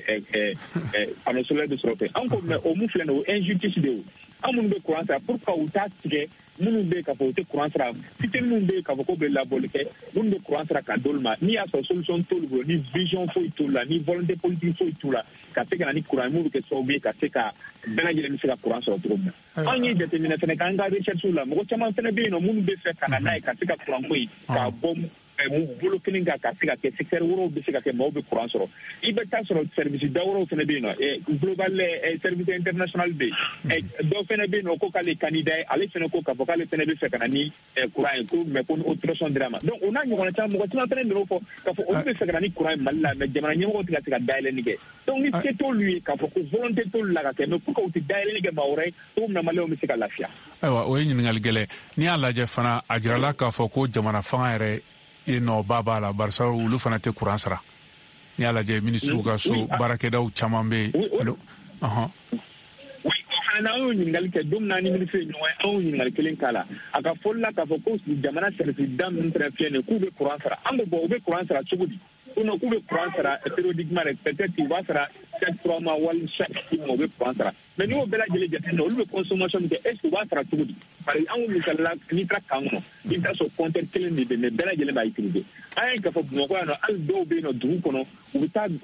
fɛ panneau solaire bɛ sɔrɔ fɛ an ko mais o mun filɛ nin ye o injustice de ye anw minnu bɛ courant sara pourquoi u t'a tigɛ minnu bɛ yen k'a fɔ u tɛ courant sara fitini minnu bɛ yen k'a fɔ k'o bɛ labɔli kɛ minnu bɛ courant sara ka d'olu ma n'i y'a sɔrɔ solution t'olu bolo ni vision foyi t'olu la ni volonté politique foyi t'u la ka se ka na ni courant minnu bɛ kɛ sababu ye ka se ka bɛɛ lajɛlen bɛ se ka courant sɔrɔ cogo min na anw ye jateminɛ fana k'an ka recherche la mɔgɔ caman fana bɛ yen nɔ minnu bɛ fɛ ka na n'a ye ka se ka courant ko ye k'a bɔ bolo kelen kan ka se ka kɛ secteur wɛrɛw bɛ se ka kɛ maaw bɛ courant sɔrɔ i bɛ taa sɔrɔ service da wɛrɛw fana bɛ yen nɔ global service international bɛ yen dɔw fana bɛ yen nɔ ko k'ale candidat ye ale fana ko k'a fɔ k'ale fana bɛ fɛ ka na ni courant ye ko mais ko ni autorisation dira ma donc o n'a ɲɔgɔnna caman mɔgɔ caman fana nana o fɔ k'a fɔ olu bɛ fɛ ka na ni courant ye Mali la mais jamana ɲɛmɔgɔw tɛ ka se ka dayɛlɛnni kɛ donc ni se t'olu ye k'a fɔ ko volonté t'olu la ka kɛ mais pourquoi u tɛ dayɛlɛnni kɛ maa wɛrɛ ye cogo min na maliyɛnw bɛ se ka lafiya. ayiwa o ye ɲininkali gɛlɛn n'i y'a lajɛ fana a jirala k'a fɔ ko jamana fanga yɛrɛ i nɔba b'a la barisa olu fana tɛ courant sara n'i y'a lajɛ ministre ka so baarakɛdaw caman bɛ yen. oui o fana maintenant on ɲininkali kɛ don min na ni ministre ye ɲɔgɔn ye anw ɲininkali kelen k'a la a ka fɔli la k'a fɔ ko jamana service da minnu fɛnɛ filɛ nin ye k'u bɛ courant sara an ko bon u bɛ courant sara cogo di ko non k'u bɛ courant sara périodiquement rek peut-être u b'a sara chaque trois mois wali chaque six mois u bɛ courant sara mais n'i y'o bɛɛ lajɛlen jateminɛ olu bɛ consommation min kɛ est ce que u b'a sara cogo di parce que an ko misali la n'i taara kan kɔnɔ i bɛ taa sɔrɔ compteur kelen de bɛ mais bɛɛ lajɛlen b'a utiliser an ye k'a fɔ bamakɔ yan nɔ hali dɔw bɛ yen nɔ dugu kɔnɔ u bɛ taa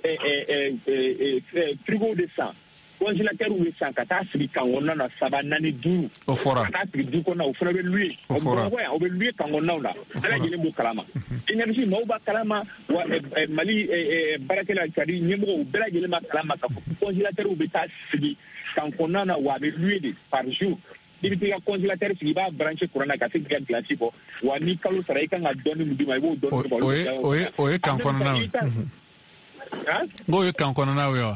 frigo de san congélateur bɛ san ka taa sigi kan kɔnɔna na saba naani duuru o fɔra ka taa sigi du kɔnɔ o fana bɛ louer o fɔra bamakɔ yan o bɛ louer kan kɔnɔnaw la bɛɛ lajɛlen b'o kalama énergie maaw b'a kalama wa mali baarakɛla c'est-à-dire ɲɛmɔgɔw bɛɛ lajɛlen b'a kalama k'a fɔ congélateur bɛ taa sigi kan kɔnɔna na wa a bɛ louer de par jour i bɛ t'i ka congélateur sigi i b'a branché courant na ka se k'i ka glace bɔ wa ni kalo sara i kan ka dɔɔni min d'i ma i b'o dɔɔni bɔ o ye o ye o ye kan kɔnɔnaw ye o ye kan kɔnɔnaw ye wa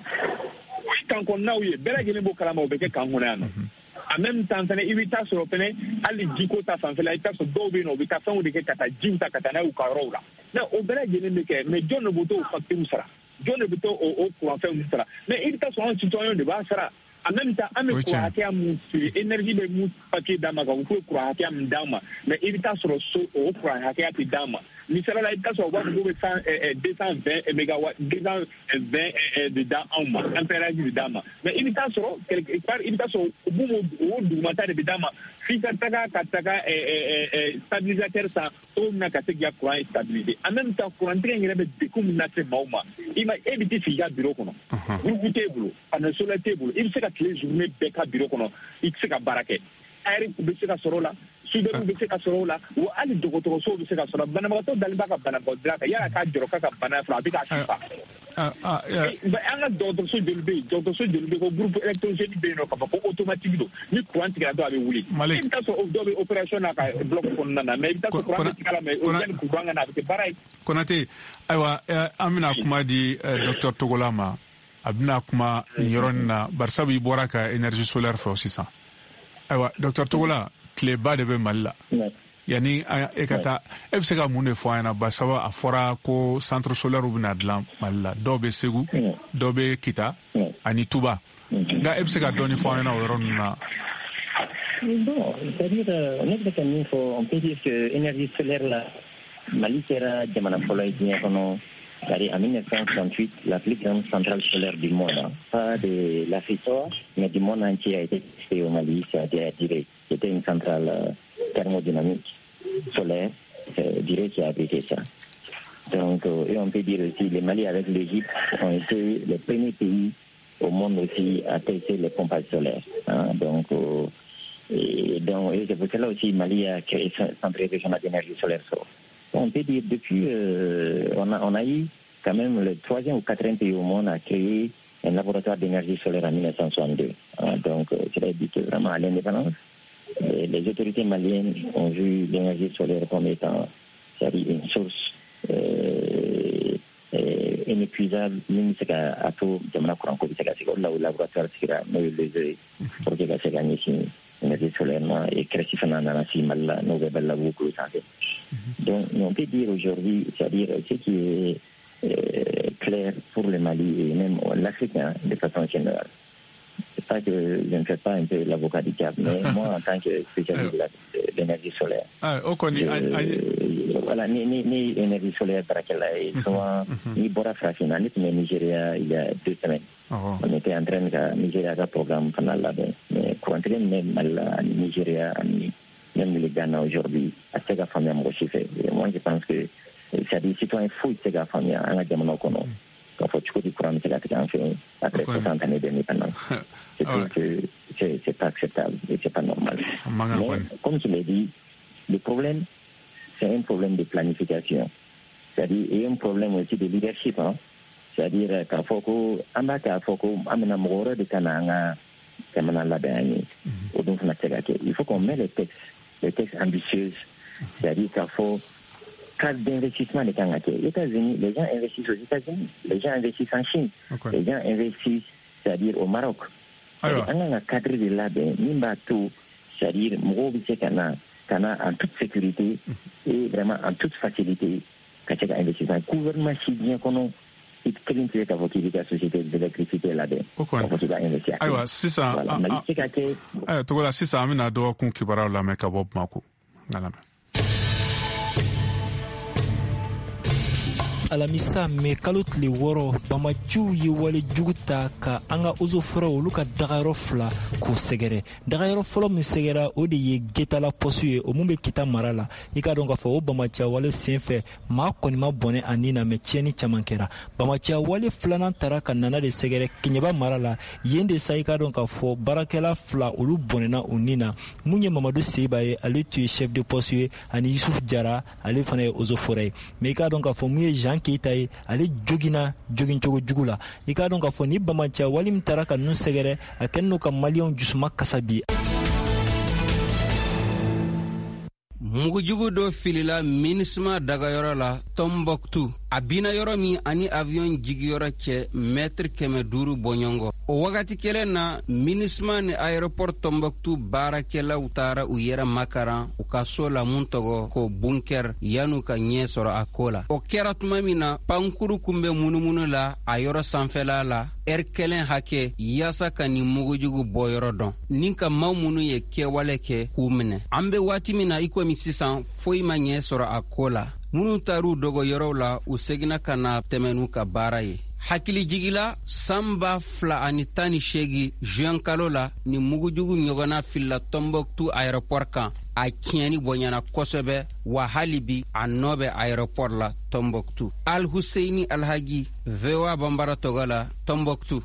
kan kɔnɔnaw ye bɛɛ lajɛlen b'o kalama o bɛ kɛ kan kɔnɔ yan nɔ en même temps fɛnɛ i bɛ taa sɔrɔ fɛnɛ hali jiko ta fanfɛla i bɛ taa sɔrɔ dɔw bɛ yen nɔ u bɛ taa fɛnw de kɛ ka taa jiw ta ka taa n'a ye u ka yɔrɔw la mais o bɛɛ lajɛlen bɛ kɛ mais jɔn de b'o t'o facture sara jɔn de bɛ t'o o kuranfɛnw sara mais i bɛ taa sɔrɔ anw citoyen de b'a sara en même temps an bɛ kuran hakɛya mun feere énergie bɛ mun papier d'an ma ka fɔ k'o ye kuran hakɛya min d'an ma mais i bɛ taa sɔrɔ so o kuran hakɛya tɛ d'an ma misali la i bɛ taa sɔrɔ u b'a fɔ k'u bɛ cent deux cent vingt mégawatt deux cent vingt de d'an anw ma ampérage de d'an ma mais i bɛ taa sɔrɔ quelque part i bɛ taa sɔrɔ u b'o o dugumata de bɛ d'an ma f'i ka taga ka taga stabilisateur san cogo min na ka se k'i ka kuran stabiliser en même temps kurantigɛ in yɛrɛ bɛ degun min lase maaw ma i ma e bɛ t'i sigi i ka bureau kɔnɔ groupe t'e bolo panneau solaire t'e bolo i bɛ se ka tile journée bɛɛ ka bureau kɔnɔ i tɛ se ka baara kɛ air bɛ se ka sɔrɔ o la soudeur bɛ se ka sɔrɔ o la wa hali dɔgɔtɔrɔsow bɛ se ka sɔrɔ banabagatɔ dalen b'a ka banabagatɔya kan yala k'a jɔrɔ k'a ka bana fila a bɛ k'a sifa an ka dɔgɔtɔrɔso joli bɛ yen dɔgɔtɔrɔso joli bɛ yen ko groupe électrogène bɛ yen nɔ k'a fɔ ko automatique don ni courant tigɛra dɔw a bɛ wuli i bɛ taa sɔrɔ dɔw bɛ opération na ka bloc kɔnɔna na mais i bɛ taa sɔrɔ courant bɛ tigɛ la mais o yanni courant ka na a bɛ kɛ baara ye. Konate ayiwa an bɛna kuma di docteur Togola ma a bɛna kuma nin yɔrɔnin na barisabu i bɔra ka énergie solaire fɔ sisan ayiwa docteur Togola tileba de bɛ Mali la yanni e ka taa e bɛ se ka mun de fɔ an ɲɛna barisabu a fɔra ko centre solaire bɛna dilan Mali la dɔw bɛ Segu dɔw bɛ Kita ani Tuba nka e bɛ se ka dɔɔni fɔ an ɲɛna o yɔrɔ ninnu na. Bon, c'est-à-dire, on est peut-être mis, on peut dire que l'énergie solaire, là, Mali sera jamana folo et bien qu'on c'est-à-dire en mille neuf cent soixante-huit, la plus grande centrale solaire du monde, hein. Pas de l'Afrique, mais du monde entier a été créée au Mali, c'est-à-dire c'était une centrale euh, thermodynamique solaire, je dirais, qui a abrité ça. Donc, euh, et on peut dire aussi, le Mali avec l'Égypte ont été les premiers pays au monde aussi à tester les pompes solaires. Hein. Donc, euh, et, donc, et c'est pour cela aussi Mali a créé un centre régional d'énergie solaire. On peut dire depuis, euh, on, a, on a eu quand même le troisième ou quatrième pays au monde à créer un laboratoire d'énergie solaire en mille neuf cent soixante-deux. Hein. Donc, euh, c'est dit que vraiment à l'indépendance, les, les autorités maliennes ont vu l'énergie solaire comme étant, c'est-à-dire une source euh, euh, inépuisable, même si à tout, jamana courant ko bisa kasi là au laboratoire sera no le projet ka se gagner ici l'énergie solaire et créer fana na si mal no be bella beaucoup santé. Donc on peut dire aujourd'hui, c'est-à-dire ce qui est euh, clair pour le Mali et même l'Afrique hein, de façon générale. C'est pas que je ne fais pas un peu l'avocat du diable, mais moi en tant que spécialiste de, la, de l'énergie solaire, ah, okay. euh, I, I... voilà, ni, ni, ni énergie solaire par laquelle ils sont ni Bora Frafina, ni Nigeria il y a deux semaines. Oh. On était en train de Nigeria un programme pendant là-bas, mais pour entrer même à Nigeria, même le Ghana aujourd'hui, à cette famille aussi fait. Moi je pense que c'est des citoyens fous de cette famille, en a demandé qu'on a. Il faut que tu courant c'est la fait après soixante années d'indépendance. C'est ah ouais. que c'est, c'est pas acceptable et c'est pas normal. Mais comme tu l'as dit, le problème, c'est un problème de planification. C'est-à-dire, et un problème aussi de leadership. Hein. C'est-à-dire, qu'il faut que, en bas, qu'il faut que, amena moro de kananga, kamana labani, ou donc il faut qu'on mette les textes, les textes ambitieux. C'est-à-dire qu'il faut cadre d'investissement des Kangaké. Les États-Unis, les gens investissent aux États-Unis, les gens investissent en Chine, okay. Les gens investissent, c'est-à-dire au Maroc. Alors, on a un cadre de là, Nimbato, c'est-à-dire Mouroubissé Kana, Kana en toute sécurité et vraiment en toute facilité, quand il y a un investissement. Le gouvernement chilien, i kelen tɛ k'a fɔ k'i bɛ ka société d'électricité la dɛ k'a fɔ k'i b'a investir ayiwa sisan Mali tɛ ka kɛ ɛ togo la sisan an bɛna dɔgɔkun kibaruyaw lamɛn ka bɔ Bamako nka lamɛn. alamisa mɛ kalo tile wɔɔrɔ bamaciw ye wale jugu ta ka an ka ozofɔrɔ olu ka dagayɔrɔ fila k'o sɛgɛrɛ. Dagayɔrɔ fɔlɔ min sɛgɛra o de ye Getala pɔsu ye o mun bɛ Kita mara la. I k'a dɔn k'a fɔ o bamaciya wale senfɛ maa kɔni ma bɔnɛ a nin na mɛ tiɲɛni caman kɛra. Bamaciya wale filanan tara ka nana de sɛgɛrɛ Keɲeba mara la. Yen de sa i k'a dɔn k'a fɔ baarakɛla fila olu bɔnɛna u nin na. Mun ye Mamadu Seiba ye ale tun ye chef de poste ye ani Yusuf Jara ale fana ye ozofɔrɛ ye. Mɛ i k'a dɔn k'a fɔ mun ye Jean Keita ye ale jogina jogin cogo jugu la. I k'a dɔn k'a fɔ ni bamaciya wale min tara ka ninnu sɛgɛrɛ a kɛlen don ka maliyɛnw jusuma kasa bi. Mugujugu dɔ filila MINUSMA dagayɔrɔ la Tombouctou. A bina yɔrɔ min ani avion jigiyɔrɔ cɛ mètre kɛmɛ duuru bɔɲɔngɔ. O wagati kelen na MINUSMA ni aéroport Tombouctou baarakɛlaw taara u yɛrɛ makaran u ka so la mun tɔgɔ ko bunker yanu ka ɲɛ sɔrɔ a ko la. O kɛra tuma min na pankuru kun bɛ munumunu la a yɔrɔ sanfɛla la ɛri kelen hakɛ yaasa ka nin mugujugu bɔ yɔrɔ dɔn ni ka maaw minnu ye kɛwale kɛ k'u minɛ. An bɛ waati min na i komi sisan foyi ma ɲɛ sɔrɔ a ko la. Minnu taru dogo yɔrɔw la u segina ka na tɛmɛnu ka baara ye. Hakili jigila sanba fila ani tan ni seegin juin kalo la ni mugujugu ɲɔgɔnna filila Tombouctou aéroport kan a tiɲɛni bonyana kosɛbɛ wa hali bi a nɔ bɛ aéroport la Tombouctou. Al Husseini Alhaji V O A Bambara tɔgɔ la Tombouctou.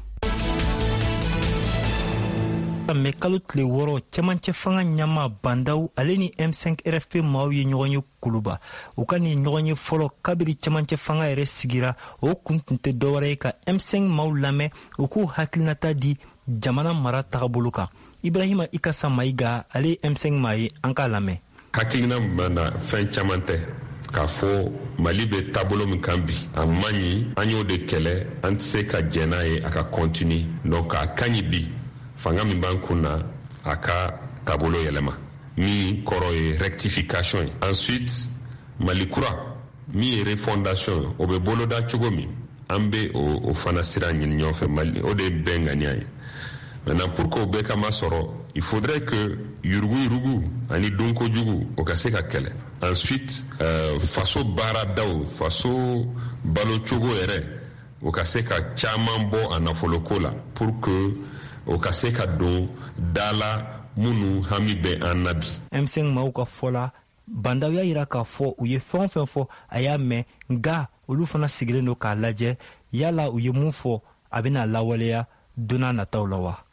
Mɛ kalo tile wɔɔrɔ cɛmancɛ fanga ɲama bandaw ale ni M cinq R F P maaw ye ɲɔgɔn ye kuluba. U ka nin ɲɔgɔn ye fɔlɔ kabiri cɛmancɛ fanga yɛrɛ sigira o kun tun tɛ dɔwɛrɛ ye ka M cinq maaw lamɛn u k'u hakilinata di jamana mara tagabolo kan. Ibrahima Ikasa Mayiga ale ye M cinq maa ye an k'a lamɛn. Hakilina mana fɛn caman tɛ k'a fɔ Mali bɛ taabolo min kan bi a man ɲi an y'o de kɛlɛ an tɛ se ka jɛn n'a ye a ka continue donc a ka ɲi bi fanga min b'an kun na a ka taabolo yɛlɛma min kɔrɔ ye rectification ye. Ensuite Mali kura min ye refondation ye o bɛ boloda cogo min an bɛ o, o fana sira ɲini ɲɔgɔn fɛ Mali o de ye bɛn ŋaniya ye. Maintenant pour que o bɛɛ ka masɔrɔ il faudrait que yurugu yurugu ani donkojugu o ka se ka kɛlɛ. Ensuite euh, faso baaradaw faso balo cogo yɛrɛ o ka se ka caman bɔ a nafoloko la pour que o ka se ka don dala minnu hami bɛ an na bi. M cinq maaw ka fɔ la bandaw y'a yira k'a fɔ u ye fɛn o fɛn fɔ a y'a mɛn nka olu fana sigilen don k'a lajɛ yala u ye mun fɔ a bɛna lawaleya don n'a nataw la wa.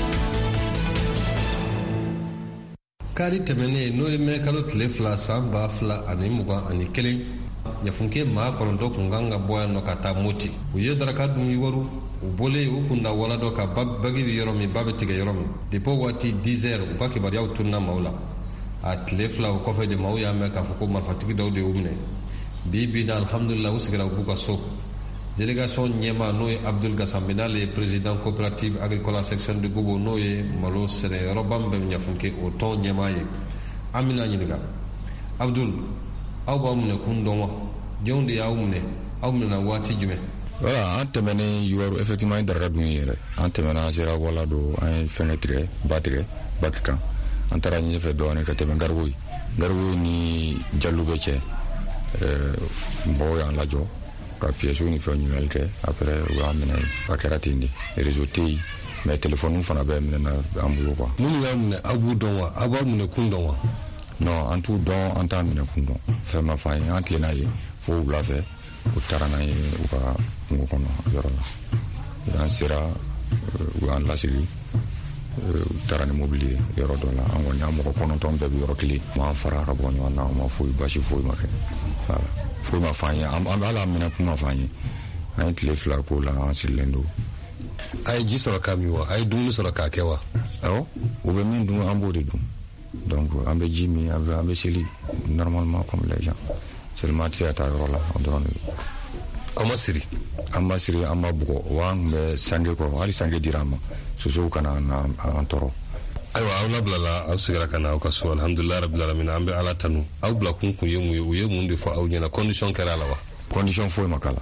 Kari tɛmɛnen n'o ye mɛn kalo tile fila san ba fila ani mugan ani kelen ɲafunke maa kɔnɔntɔn kun kan ka bɔ yan nɔ ka taa Moti. U ye daraka dun Iwaru u bɔlen u kun da wala dɔ ka bagi bɛ yɔrɔ min ba bɛ tigɛ yɔrɔ min depuis waati dix heures u ka kibaruyaw tununa maaw la. A tile fila o kɔfɛ de maaw y'a mɛn k'a fɔ ko marifatigi dɔw de y'u minɛ. Bi bi na alhamdulila u seginna u b'u ka so. Délégation ɲɛma n'o ye Abdul Gassambé n'ale ye président coopérative agricole section de Gobo n'o ye malo sɛnɛ yɔrɔba min bɛ ɲafunke o tɔn ɲɛma ye. An bɛna ɲininka Abdul aw b'aw minɛ kun dɔn wa jɔnw de y'aw minɛ aw minɛna waati jumɛn. Voilà, an tɛmɛnen Iwaru effectivement an daraka dun yɛrɛ an tɛmɛna an sera wala do an ye fɛngɛ tigɛ ba tigɛ ba kan an taara ɲɛfɛ dɔɔnin ka tɛmɛ Gariwo ye Gariwo ni Jallu bɛ cɛ mɔgɔw y'an lajɔ ka pièces ni fɛn ɲininkali kɛ après u y'an minɛ a kɛra ten de réseau tɛ yen mais téléphone fana bɛ minɛ na an bolo quoi. Minnu y'a minɛ aw b'u dɔn wa aw b'aw minɛ kun dɔn wa. Non an t'u dɔn an t'a minɛ kun dɔn fɛn ma f'an ye an tilenna ye fo wula fɛ u taara n'an ye u ka kungo kɔnɔ yɔrɔ la an sera u y'an lasigi u taara ni mobili ye yɔrɔ dɔ la an kɔni an mɔgɔ kɔnɔntɔn bɛɛ bɛ yɔrɔ kelen m'an fara ka bɔ ɲɔgɔn na o ma foyi basi foyi ma kɛ voilà foyi ma f'an ye an bɛ ala minɛ kun ma f'an ye an ye tile fila k'o la an sirilen don. A ye ji sɔrɔ k'a min wa a ye dumuni sɔrɔ k'a kɛ wa. Awɔ u bɛ min dun an b'o de dun donc an bɛ ji min an bɛ an bɛ seli normalement comme les gens seulement tɛ se ka taa yɔrɔ la o dɔrɔn de don. Aw ma siri. An ma siri an ma bugɔ wa an tun bɛ sange kɔrɔ hali sange dira an ma sosow kana an tɔɔrɔ. Ayiwa aw labilala aw sigira ka na aw ka so alhamdulilayi rabbil alamin an bɛ ala tanu aw bila kun kun ye mun ye u ye mun de fɔ aw ɲɛna condition kɛra a la wa. Condition foyi ma k'a la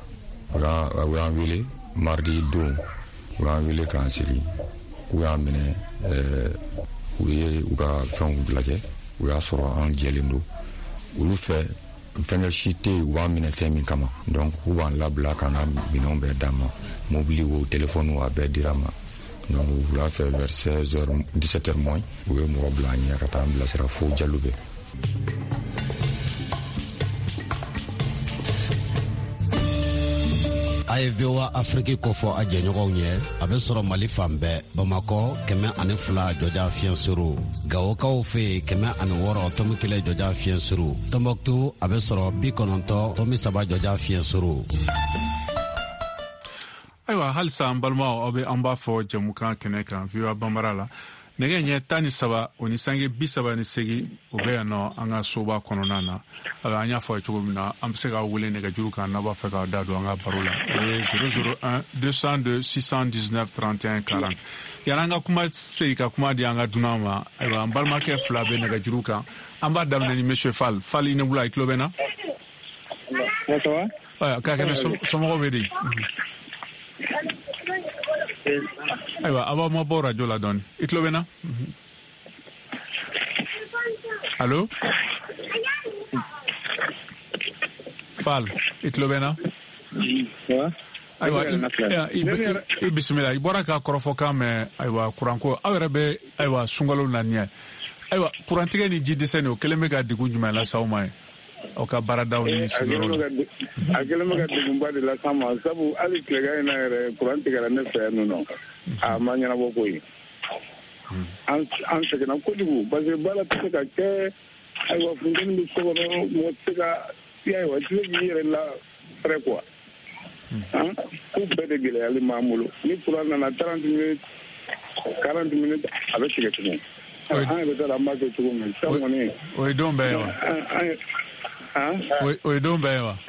u y'an wele mardi don u y'an wele k'an sigi u y'an minɛ u ye u ka fɛnw lajɛ u y'a sɔrɔ an jɛlen don olu fɛ fɛnkɛ si tɛ yen u b'an minɛ fɛn min kama donc u b'an labila ka na minɛnw bɛɛ d'an ma mobili o téléphone o a bɛɛ dira ma donc wula fɛ vers seize heures dix-sept heures moins u ye mɔgɔ bila an ɲɛ ka taa an bilasira fo Jalube. A ye V O A Afrique kofɔ a jɛɲɔgɔnw ye a bɛ sɔrɔ Mali fan bɛɛ Bamakɔ kɛmɛ ani fila jɔja fiɲɛ suru Gawokaw fɛ kɛmɛ ani wɔɔrɔ tɔmi kelen jɔja fiɲɛ suru Tombouctou a bɛ sɔrɔ bi kɔnɔntɔn tɔmi saba jɔja fiɲɛ suru. Ayiwa halisa an balimaw aw bɛ an b'a fɔ jɛmukan kɛnɛ kan V O A Banbara la nɛgɛ ɲɛ tan ni saba o ni sange bi saba ni segin o bɛ yan nɔ an ka soba kɔnɔna na an y'a fɔ cogo min na an bɛ se k'a wele nɛgɛjuru kan n'a b'a fɛ k'a da don an ka baro la o ye zéro zéro un deux cent deux six cent dix-neuf trente et un quarante yanni an ka kuma segin ka kuma di an ka dunan ma ayiwa an balimakɛ fila bɛ nɛgɛjuru kan an b'a daminɛ ni monsieur Fall Fall i ni wula i tulo bɛ na. k'a kɛnɛ somɔgɔw bɛ di. Ayiwa a b'aw ma bɔ radio la dɔɔni i tulo bɛ na. Allo Fall i tulo bɛ na. Ayiwa i bisimila i bɔra k'a kɔrɔfɔ kan mɛn ayiwa kuranko aw yɛrɛ bɛ ayiwa sunkalo na nin ye ayiwa kurantigɛ ni ji dɛsɛ ni o kelen bɛ ka degun jumɛn lase aw ma ye aw ka baaradaw ni sigiyɔrɔ la. A kelen bɛ ka degunba de lase an ma sabu hali tilegan in na yɛrɛ kuran tigɛra ne fɛ yan nɔ a ma ɲɛnabɔ ko ye an sɛgɛnna kojugu parce que baara tɛ se ka kɛ ayiwa funteni bɛ so kɔnɔ mɔgɔ tɛ se ka ayiwa tile k'i yɛrɛ la fɛrɛ quoi ko bɛɛ de gɛlɛyali m'an bolo ni kuran nana trente minutes quarante minutes a bɛ tigɛ tugun an yɛrɛ t'a la an b'a kɛ cogo min sisan kɔni o ye don bɛɛ ye wa o ye don bɛɛ ye wa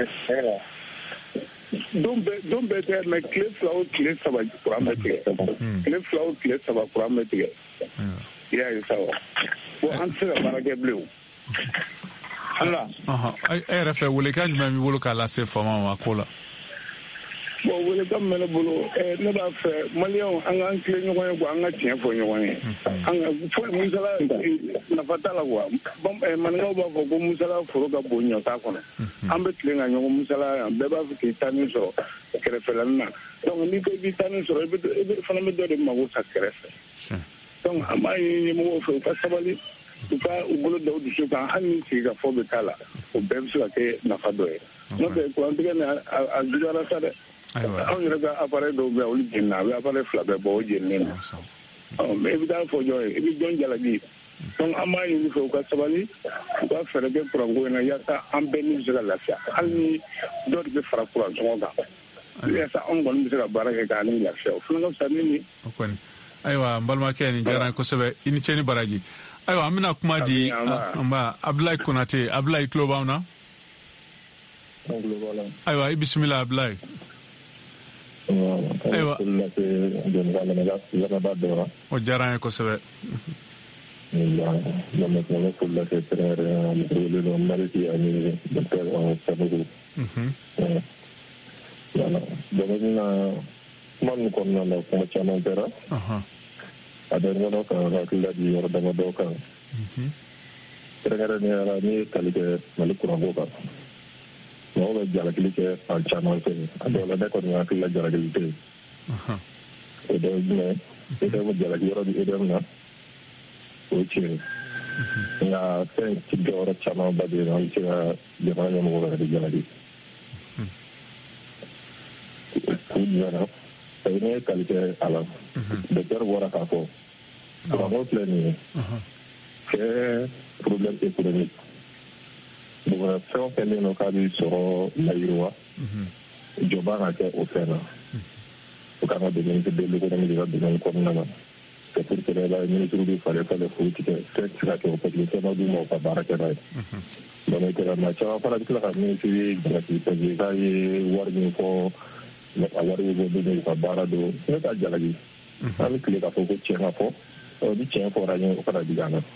don bɛɛ tɛ mɛ tile fila o tile saba kuran bɛ tigɛ tile fila o tile saba kuran bɛ tigɛ i y'a ye sa wa bon an tɛ se ka baara kɛ bilen o ala e yɛrɛ fɛ welekan jumɛn b'i bolo k'a lase faamaw ma ko la. Bon welekan min bɛ ne bolo ne b'a fɛ maliyɛnw an k'an tile ɲɔgɔn ye quoi an ka tiɲɛ fɔ ɲɔgɔn ye an ka fɔ musala nafa t'a la quoi maninkaw b'a fɔ ko musala foro ka bon ɲɔ t'a kɔnɔ an bɛ tilen ka ɲɔgɔn musala yan bɛɛ b'a fɛ k'i taa min sɔrɔ kɛrɛfɛlanin na donc n'i ko i b'i taa min sɔrɔ i bɛ fana bɛ dɔ de mago sa kɛrɛfɛ donc an b'a ɲini ɲɛmɔgɔw fɛ u ka sabali u ka u bolo da u dusu kan hali ni sigi ka fɔ bɛ k'a la o bɛɛ bɛ se ka kɛ nafa dɔ ye n'o tɛ kurantigɛ ni a juguyara sa dɛ. Anw yɛrɛ ka appareil dɔw bɛ olu jenina a bɛ appareil fila bɛɛ bɔ o jeninen na mais i bɛ taa fɔ jɔn ye i bɛ jɔn jalaki donc an b'a ɲini fɛ u ka sabali u ka fɛɛrɛ kɛ kuranko in na yaasa an bɛɛ ni bɛ se ka lafiya hali ni dɔ de bɛ fara kuran sɔngɔ kan yaasa anw kɔni bɛ se ka baara kɛ k'an ni lafiya o fana ka fisa ni nin. Ayiwa n balimakɛ nin diyara n kosɛbɛ i ni ce ni baraji ayiwa an bɛna kuma di Abdulayi Konate Abdulayi tulo b'anw na ayiwa i bisimila Abdulayi. Ayiwa o diyara n ye kosɛbɛ. kuma min kɔnɔna na kuma caman kɛra a bɛ ɲɔgɔn kan hakili la di yɔrɔ damadɔ kan kɛrɛnkɛrɛnnenya la n'i ye tali kɛ Mali kuranko kan mɔgɔw bɛ jalakili kɛ fan caman fɛ a dɔw la ne kɔni hakili la jalakili tɛ yen o dɔ ye jumɛn E D M jalaki yɔrɔ bɛ E D M na o ye tiɲɛ nka fɛn ti jɔyɔrɔ camanba bɛ yen nɔ an bɛ se ka jamana ɲɛmɔgɔ yɛrɛ de jalaki k'u jumɛn na ne ye tali kɛ a la docteur bɔra k'a fɔ kuranko filɛ nin ye c'est problème économique bon fɛn o fɛn bɛ yen nɔ k'a bɛ sɔrɔ layiriwa jɔ b'a ka kɛ o fɛn na o kan ka domaine de l'économie ka domaine kɔnɔna na c'est pour que la ministre bɛ falen falen furu tigɛ fɛn tɛ se ka kɛ o parce que fɛn ma d'u ma o ka baara kɛ n'a ye donc o kɛra maa caman fana bɛ tila ka ministre jalaki parce que k'a ye wari min fɔ a wari bɛ bɔ don u ka baara don ne ka jalaki an bɛ tile k'a fɔ ko tiɲɛ ka fɔ ni tiɲɛ fɔra ɲɛ o kana digi an na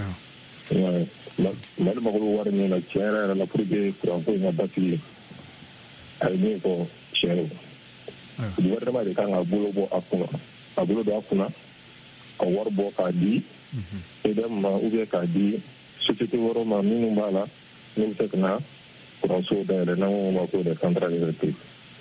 Mali mago bɛ wari min na tiɲɛ yɛrɛ yɛrɛ la pour que kuranko in ka basigi a ye min fɔ tiɲɛ gouvernement de kan ka bolo bɔ a kunna a bolo don a kunna ka wari bɔ k'a di E D M ma ou bien k'a di société wɛrɛw ma minnu b'a la n'u bɛ se ka na kuranso dayɛlɛ n'an ko ma ko des centrales électriques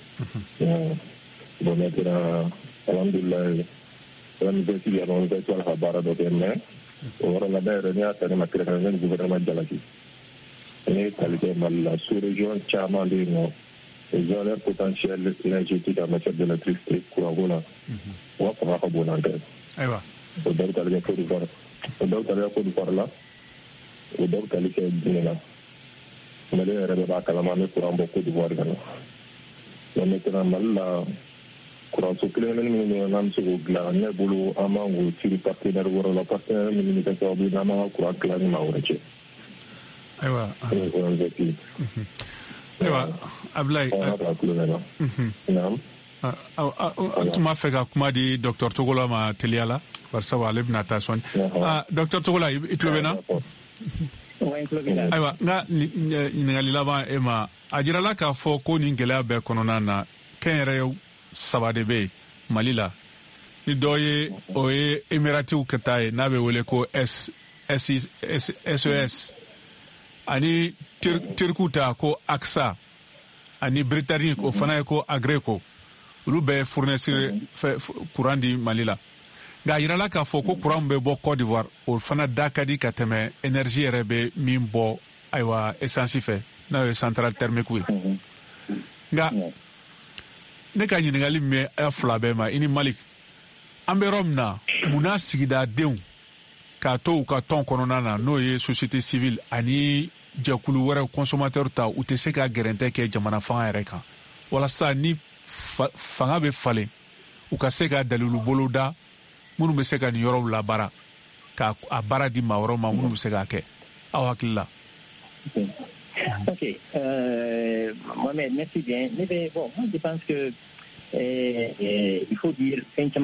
bon maintenant alhamdulilayi université ya dɔn université ala ka baara dɔ kɛ mais o yɔrɔ la ne yɛrɛ ne y'a ta ne ma kɛrɛ kan ne ni gouvernement jalaki ne ye tali kɛ Mali la sous région caman bɛ yen nɔ ils ont leur potentiel énergétique en matière d'électricité courant la u ka fanga ka bon n'an tɛ o dɔw tali kɛ Côte d'Ivoire o dɔw tali kɛ Côte d'Ivoire la o dɔw tali kɛ Guinée la Mali yɛrɛ bɛɛ b'a kalama an bɛ courant bɔ Côte d'Ivoire ka na mais maintenant Mali la kuranso kelen kelen minnu bɛ n'an bɛ se k'o dilan ne bolo an man k'o ciri partenaire wɛrɛ la partenaire minnu bɛ kɛ sababu ye n'an man ka kuran dilan ni maa wɛrɛ cɛ. Ayiwa ayiwa Ablaye tun b'a fɛ ka kuma di docteur Togola ma teliya la bari sabu ale bɛna taa sɔnni docteur Togola i tulo bɛ na ayiwa n ka ɲininkali laban e ma a jirala k'a fɔ ko nin gɛlɛya bɛɛ kɔnɔna na kɛnyɛrɛyew saba de bɛ yen Mali la ni dɔ ye o ye Emiratiw ka taa ye n'a bɛ wele ko S O S ani Turkiw ta ko A X A ani Britannique o fana ye ko Agreco olu bɛɛ ye fournisseur courant di Mali la nka a jirala k'a fɔ ko courant bɛ bɔ Côte d'Ivoire o fana da ka di ka tɛmɛ énergie yɛrɛ bɛ min bɔ ayiwa essence fɛ n'o ye centrale thermique ye nka ne ka ɲininkali min bɛ a fila bɛɛ ma i ni Malik an bɛ yɔrɔ min na mun n'a sigida denw k'a to u ka tɔn kɔnɔna na n'o ye société civile ani jɛkulu wɛrɛ consommateur ta u tɛ se ka gɛrɛntɛ kɛ jamana fanga yɛrɛ kan walasa ni fanga bɛ falen u ka se ka dalilu bolo da minnu bɛ se ka nin yɔrɔw labaara ka a baara di maa wɛrɛw ma minnu bɛ se k'a kɛ aw hakili la. Ok, euh, Mohamed, merci bien. Mais bon, moi je pense que euh, euh, il faut dire,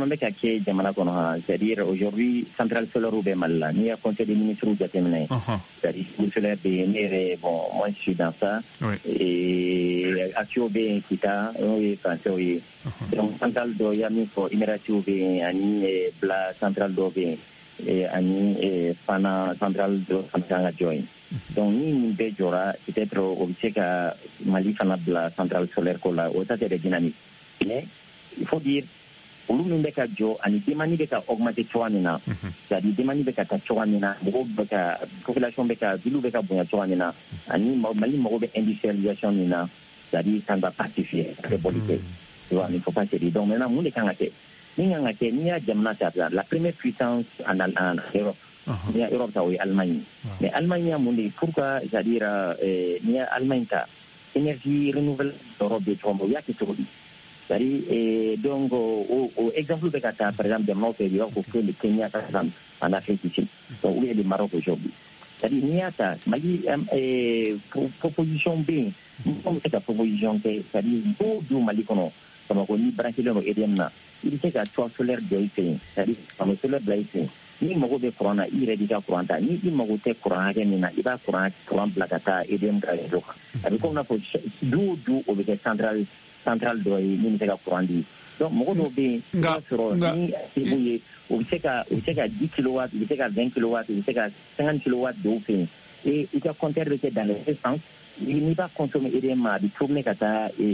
c'est-à-dire aujourd'hui, Centrale Solaire ou Bémalla, il y a conseil des ministres ou Jatemene. C'est-à-dire, vous solaire B N R, bon, moi je suis dans ça. Oui. Et Action B, Kita, oui, français, oui. Donc, Centrale do Yami pour Émiratiu B, Ani, Bla, Centrale do B, Ani, Fana, Centrale do Samsanga Join. Donc ni min bɛ jɔra peut-être o bɛ se ka Mali fana bila centrale solaire ko la o ta tɛ dynamique mais il faut dire olu min bɛ ka jɔ ani demande bɛ ka augmenter cogoya min na c'est-à-dire demande bɛ ka taa cogoya min na mɔgɔw bɛ ka population bɛ ka ville bɛ ka bonya cogoya min na ani Mali mago bɛ industrialisation min na c'est-à-dire ça ne va pas suffire très politique tu vois il ne faut pas se dire donc maintenant mun de kan ka kɛ min kan ka kɛ n'i y'a jamana ta la première puissance en en Europe ni ya Europe ta o ye Allemagne mais Allemagne ya mun de pourquoi c'est-à-dire euh, ni ya Allemagne ta énergie renouvelable Europe de tombo ya ki tobi c'est-à-dire et donc au, au exemple de Qatar par exemple de notre pays au que le Kenya par exemple en Afrique du Sud donc où est le Maroc aujourd'hui c'est-à-dire ni ya ta Mali euh, proposition B comme cette proposition B c'est-à-dire do Mali kono comme ko ni branché le E D M na il sait que toi solaire de ici c'est-à-dire comme solaire de ici ni mago bɛ courant na i yɛrɛ b'i ka courant ta ni i mago tɛ courant hakɛ min na i b'a courant courant bila ka taa E D M ka réseau kan a bɛ komi n'a fɔ du o du o bɛ kɛ centrale centrale dɔ ye min bɛ se ka courant di donc mɔgɔ dɔw bɛ yen i b'a sɔrɔ ni sebo ye o bɛ se ka o bɛ se ka dix kilowatt o bɛ se ka vingt kilowatt o bɛ se ka cinquante kilowatt dɔw fɛ yen et i ka compteur bɛ kɛ dans les sens n'i b'a consommer E D M a bɛ tourner ka taa n'i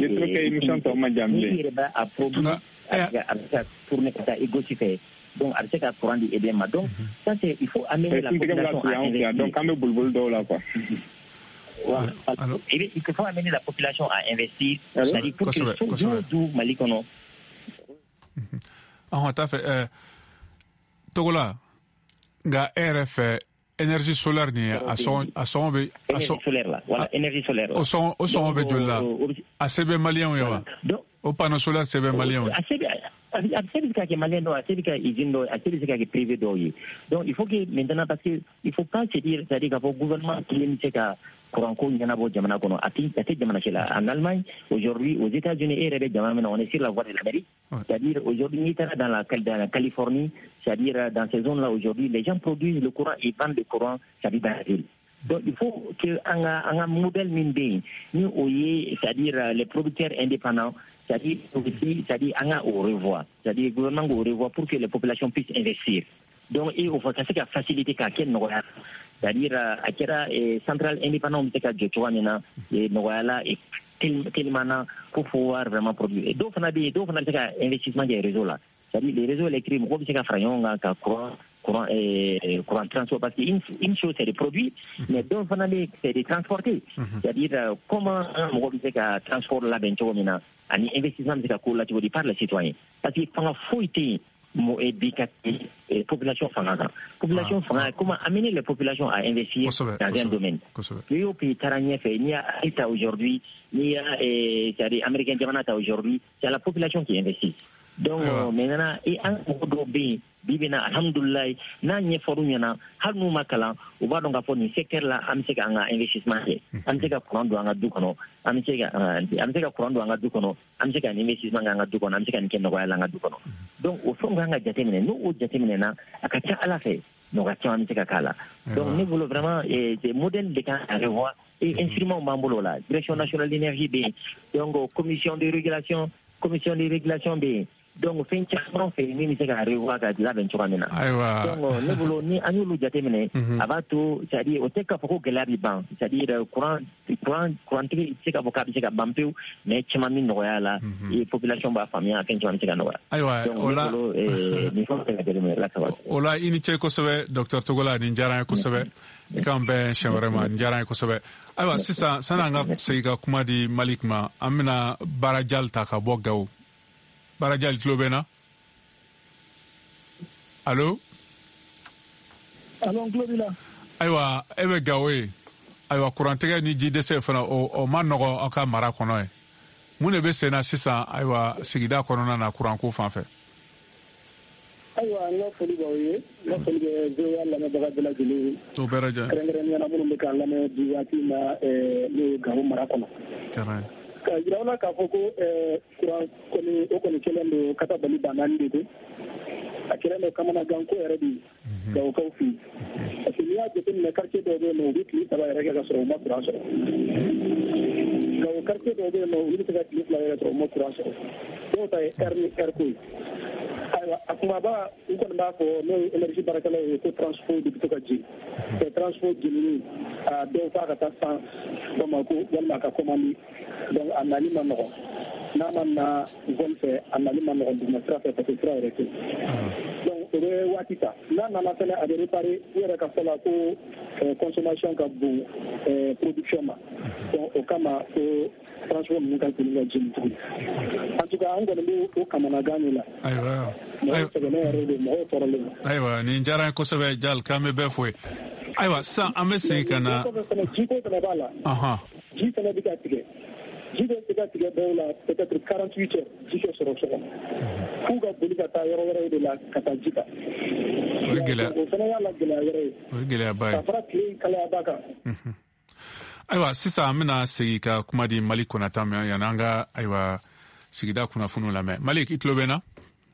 yɛrɛ b'a a produit a bɛ se ka tourner ka taa i gauche fɛ donc avec la courant du E D M donc mm-hmm. ça c'est il faut amener la population à investir donc quand même boulboul do là quoi voilà il faut amener la population à investir c'est-à-dire pour que tout tout malikono ah ta fait euh Togola ga R F énergie solaire ni a son a son be a son solaire là voilà énergie solaire au son au son be jolla a sebe malien wa au panneau solaire sebe malien wa c'est que malien doit c'est que usine doit c'est que privé doit donc il faut que maintenant parce que il faut pas se dire c'est-à-dire que le gouvernement qui est que courant ko nyana bo jamana kono ati ati jamana cela en Allemagne aujourd'hui aux États-Unis et rebe jamana on est sur la voie de l'Amérique c'est-à-dire aujourd'hui dans la dans la Californie c'est-à-dire dans ces zones là aujourd'hui les gens produisent le courant et vendent le courant c'est-à-dire dans la ville. Donc il faut que un un modèle minde ni oye c'est-à-dire les producteurs indépendants c'est-à-dire aussi, c'est-à-dire on a au revoir, c'est-à-dire le gouvernement au revoir pour que les populations puissent investir. Donc il faut que ça facilite qu'à quel noya, c'est-à-dire à quelle centrale indépendante que je vois maintenant et noya et tellement pour pouvoir vraiment produire. Et donc on a des donc on a des investissements des réseaux là, c'est-à-dire les réseaux électriques, on peut se faire un courant courant et courant transport parce qu'une une chose c'est des produits, mais donc on a des c'est des transporter, c'est-à-dire comment on peut se faire transport là ben tu vois maintenant, un investissement c'est quoi là tu vois par les citoyens, parce qu'il faut fouiller mo éducatif et population fangana population fangana comment amener les populations à investir dans un domaine le pays tarania fait il y a état aujourd'hui il y a c'est-à-dire américain jamanata aujourd'hui c'est la population qui investit donc maintenant et en do be bibina alhamdulillah na nye forunyana hanu makala o ba donc afoni secteur la amseka nga investissement e amseka kurando anga dukono amseka amseka kurando anga dukono amseka investissement nga dukono amseka nkeno kwa nga dukono donc au fond nga jatemine no o jatemine na akacha ala fe no akacha amseka kala donc nous voulons vraiment des modèles de cas à revoir et instrument bambolo la direction nationale d'énergie B donc commission de régulation commission de régulation B donc fin chakron fait ni se ka rewa ka la ben chokana donc ne bolo ni anyulu jatemene abato c'est-à-dire oteka foko gelabi ban c'est-à-dire courant courant courant ti se ka boka bi se ka bampeu mais chama min no yala et population ba famia kan chama se ka no aywa ola ni fo se ka dele la ka ola ini che ko sobe docteur Togola ni njara ko sobe e kan be shawarema njara ko sobe aywa sisa sananga se ka kuma di Malik ma amina barajal ta ka bogaw Barajal Klobena. Allô? Allô, Klobina. Aywa, ebe gawe. Aywa, kurantege ni jidese fana o, o manogo aka mara kono e. Mune be sena sisa aywa sigida kono na kuranko fanfe. Aywa, no foli bawe. No foli be zewa la me baga de la jeli. To beraja. Krengere ni na mulu me kala me diwati na eh le gawo mara kono. Karai. Ka yirauna ka foko eh kuran koni o koni kelendo kata bali banandi de akirendo kama na ganko eredi ga o kaufi asilia de tin quartier do no witli taba erega ga so mo kuraso ga o quartier do no witli ga tli la ga so mo kuraso to ta erni erku aywa akuma ba ko ba ko no energie barakala ko transport de to gaji e transport jini a do fa ka ta san do ma ko wala ka komani donc anali manogo naman na golfe anali manogo dina trafe parce que tra rete donc re watita na na na tele ade réparer yere ka sala ko consommation ka bu production ma donc o kama ko transport mun ka kulinga jini en tout cas on ngone o kama na ganila aywa aywa ni njara ko sabe jal kame befwe aywa sa amesi kana aha jiko na bikatige jiko bikatige dola peut-être quarante-huit heures jiko soro soro fuga bulika ta yoro yoro de la katajika wigela wigela wigela bay afra kli kala baka aywa sisa amina sigika kumadi Malik Konata me yananga aywa sigida kuna funu la me Malik itlobena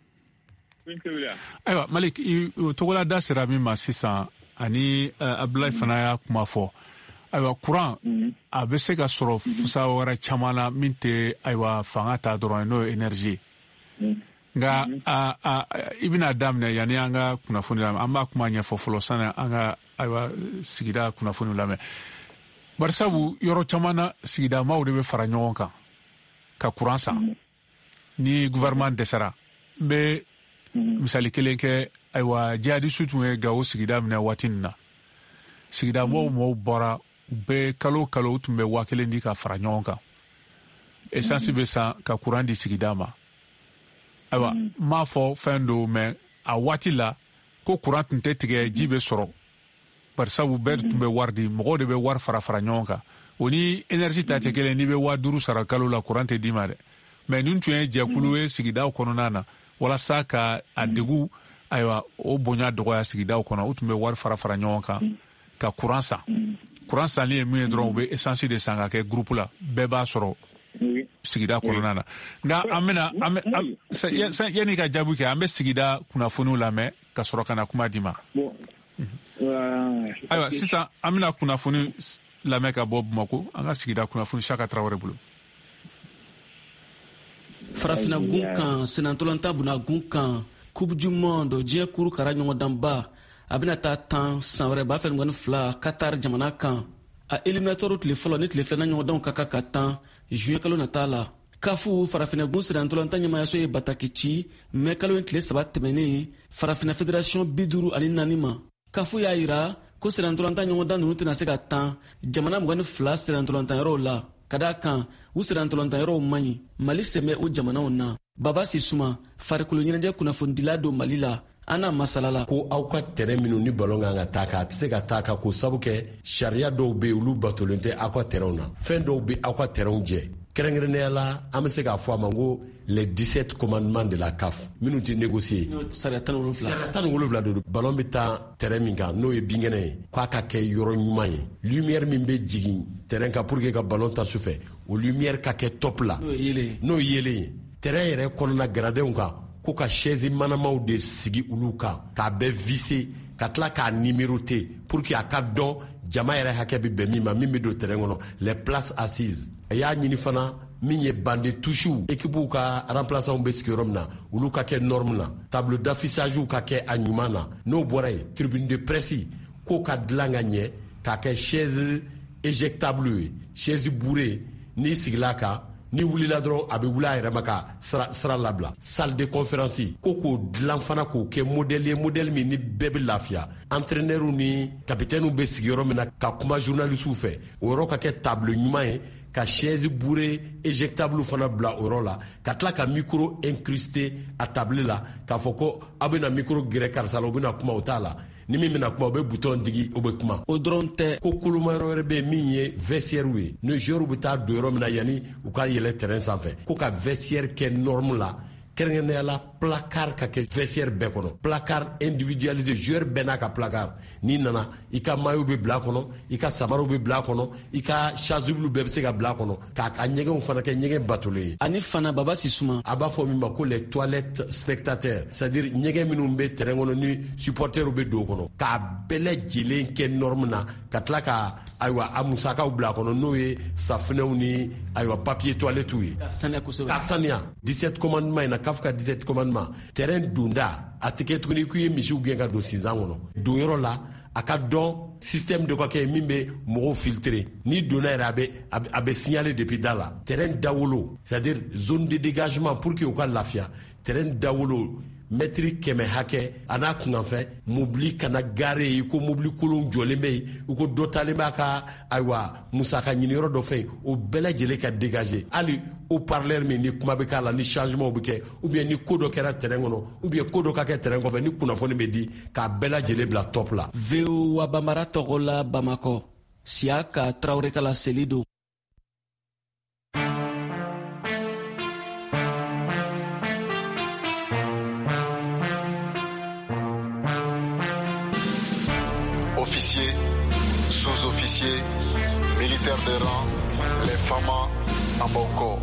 aywa Malik togola da sera mi ma sisa ani uh, Abdoulaye fana ya kuma fɔ aywa courant a bɛ se ka sɔrɔ fusa wɛrɛ caman na min tɛ aywa fanga ta dɔrɔn n'o ye énergie nka a a i bɛna daminɛ yanni an ka kunnafoni lamɛn an b'a kuma ɲɛfɔ fɔlɔ sani an ka aywa sigida kunnafoni lamɛn barisabu yɔrɔ caman na sigida maaw de bɛ fara ɲɔgɔn kan ka courant san ni gouvernement dɛsɛra n bɛ misali kelen kɛ aywa jihadisu tun ye Gawo sigida minɛ waati nin na sigida mɔgɔw mɔgɔw bɔra u bɛɛ kalo kalo u tun bɛ waa kelen di ka fara ɲɔgɔn kan essence bɛ san ka courant di sigida ma aywa n m'a fɔ fɛn do mɛ a waati la ko courant tun tɛ tigɛ ji bɛ sɔrɔ barisabu bɛɛ tun bɛ wari di mɔgɔw de bɛ wari fara fara ɲɔgɔn kan o ni énergie ta tɛ kelen n'i bɛ waa duuru sara kalo la courant tɛ d'i ma dɛ mɛ nin tun ye jɛkulu ye sigidaw kɔnɔna na walasa ka a degu aywa o bonya dɔgɔya sigidaw kɔnɔ u tun bɛ wari fara fara ɲɔgɔn kan ka courant san courant sanni ye min ye dɔrɔn u bɛ essence de san ka kɛ groupe la bɛɛ b'a sɔrɔ sigida kɔnɔna na nka an bɛna an bɛ yanni ka jaabi kɛ an bɛ sigida kunnafoniw lamɛn ka sɔrɔ ka na kuma di ma ayiwa sisan an bɛna kunnafoni lamɛn ka bɔ Bamako an ka sigida kunnafoni Saka Traoré bolo farafina gun kan senantolanta buna gun kan coupe du monde diɲɛ kuru kara ɲɔgɔndanba a bena taa tan san wɛrɛ b'a fɛ mugani fila Qatar jamana kan a éliminatoire tile fɔlɔ ni tile filanan ɲɔgɔndanw ka kan ka tan juin kalo nata la kafu farafina gun senantolanta ɲɛmayaso ye bataki ci mɛ kalo ye tile saba tɛmɛnen farafina fédération bi duru ani naani ma kafu y'a yira ko senantolanta ɲɔgɔndan nunu tɛna se ka tan jamana mugani fila senantolantanyɔrɔw la ka da kan u senantolantanyɔrɔw man ɲi mali sɛmɛ o jamanaw na baba sisuma farikolo ɲɛnajɛ kunnafonidila don mali la an n'a masalala ko aw ka tɛrɛn minnu ni balon kan ka taa ka a tɛ se ka taa ka ko sabu kɛ sariya dɔw be olu batolen tɛ aw ka tɛrɛnw na fɛn dɔw be aw ka tɛrɛnw jɛ kɛrɛnkɛrɛnnenya la an be se k'a fɔ a ma ko les dix-sept commandements de la C A F minnu tɛ négocier sariya tan ni wolonwula de don balon be taa tɛrɛn min kan n'o ye binkɛnɛ ye k'a ka kɛ yɔrɔ ɲuman ye lumière min be jigin tɛrɛn kan pour que ka balon ta sufɛ o lumière ka kɛ top la n'o ye yelen ye tɛrɛn yɛrɛ kɔnɔna garadenw kan ko ka chaise manamaw de sigi olu kan k'a bɛɛ visser ka tila k'a numéroter pour que a ka dɔn jama yɛrɛ hakɛ be bɛn min ma min be don terrain kɔnɔ les places assises a y'a ɲini fana min ye bande touches équipew ka remplaçants be sigi yɔrɔ min na olu ka kɛ norme na tableau d'affichage ka kɛ a ɲuman na n'o bɔra ye tribune de presse k'o ka dilan ka ɲɛ k'a kɛ chaise éjectable ye chaise bourrée n'i sigila kan ni wulila dɔrɔn a bɛ wuli a yɛrɛ ma ka sira, sira labila salle de conférence ko k'o dilan fana k'o kɛ modèle ye modèle min ni bɛɛ bɛ lafiya entraîneurs ni capitaines bɛ sigi yɔrɔ min na ka kuma journalistes fɛ o yɔrɔ ka kɛ tableau ɲuman ye ka chaise bourrée éjectable fana bila o yɔrɔ la ka tila ka micro incrusté a table la k'a fɔ ko a bɛna micro gɛrɛ karisa la o bɛna kuma o t'a la ni min bɛna kuma o bɛ bouton digi o bɛ kuma o dɔrɔn tɛ ko koloma yɔrɔ wɛrɛ bɛ yen min ye vestiaire ye ni joueurs bɛ taa don yɔrɔ min na yanni u ka yɛlɛ terrain sanfɛ ko ka vestiaire kɛ norme la kɛrɛnkɛrɛnnenya la placard ka kɛ vestiaire bɛɛ kɔnɔ placard individualisé joueur bɛɛ n'a ka placard n'i nana i ka maillot bɛ bila a kɔnɔ i ka samaraw bɛ bila a kɔnɔ i ka chasuble bɛɛ bɛ se ka bila a kɔnɔ k'a ka ɲɛgɛnw fana kɛ ɲɛgɛn batolen ye ani fana baba sisuma a b'a fɔ min ma ko les toilettes spectateurs c'est à dire ɲɛgɛn minnu bɛ terrain kɔnɔ ni supporters bɛ don o kɔnɔ k'a bɛɛ lajɛlen kɛ norme na ka tila ka ayiwa a musakaw bila a kɔnɔ n'o ye safinɛw ni ayiwa papier toilettew ye ka saniya kosɛbɛ ka saniya dix-sept commandements in na kaf ka dix-sept commandements terrain donda a tɛ kɛ tuguni k'i ye misiw gɛn ka don sinzan kɔnɔ don yɔrɔ la a ka dɔn système dɔ ka kɛ min bɛ mɔgɔw filtrer n'i donna yɛrɛ a bɛ a bɛ signaler depuis da la terrain dawolo c'est à dire zone de dégagement pour que u ka lafiya terrain dawolo mɛtiri kɛmɛ hakɛ a n'a kunkanfɛ mobili kana gare ye ko mobili kolon jɔlen bɛ yen u ko dɔ talen b'a ka ayiwa musaka ɲiniyɔrɔ dɔ fɛ yen o bɛɛ lajɛlen ka dégager hali o parleur min ni kuma bɛ k'a la ni changement bɛ kɛ ou bien ni ko dɔ kɛra terrain kɔnɔ ou bien ko dɔ ka kɛ terrain kɔfɛ ni kunnafoni bɛ di k'a bɛɛ lajɛlen bila top la. V O wa bamara tɔgɔ la Bamakɔ Siaka Traoré ka laseli don. Officiers, sous-officiers, militaires de rang, les femmes en Boko.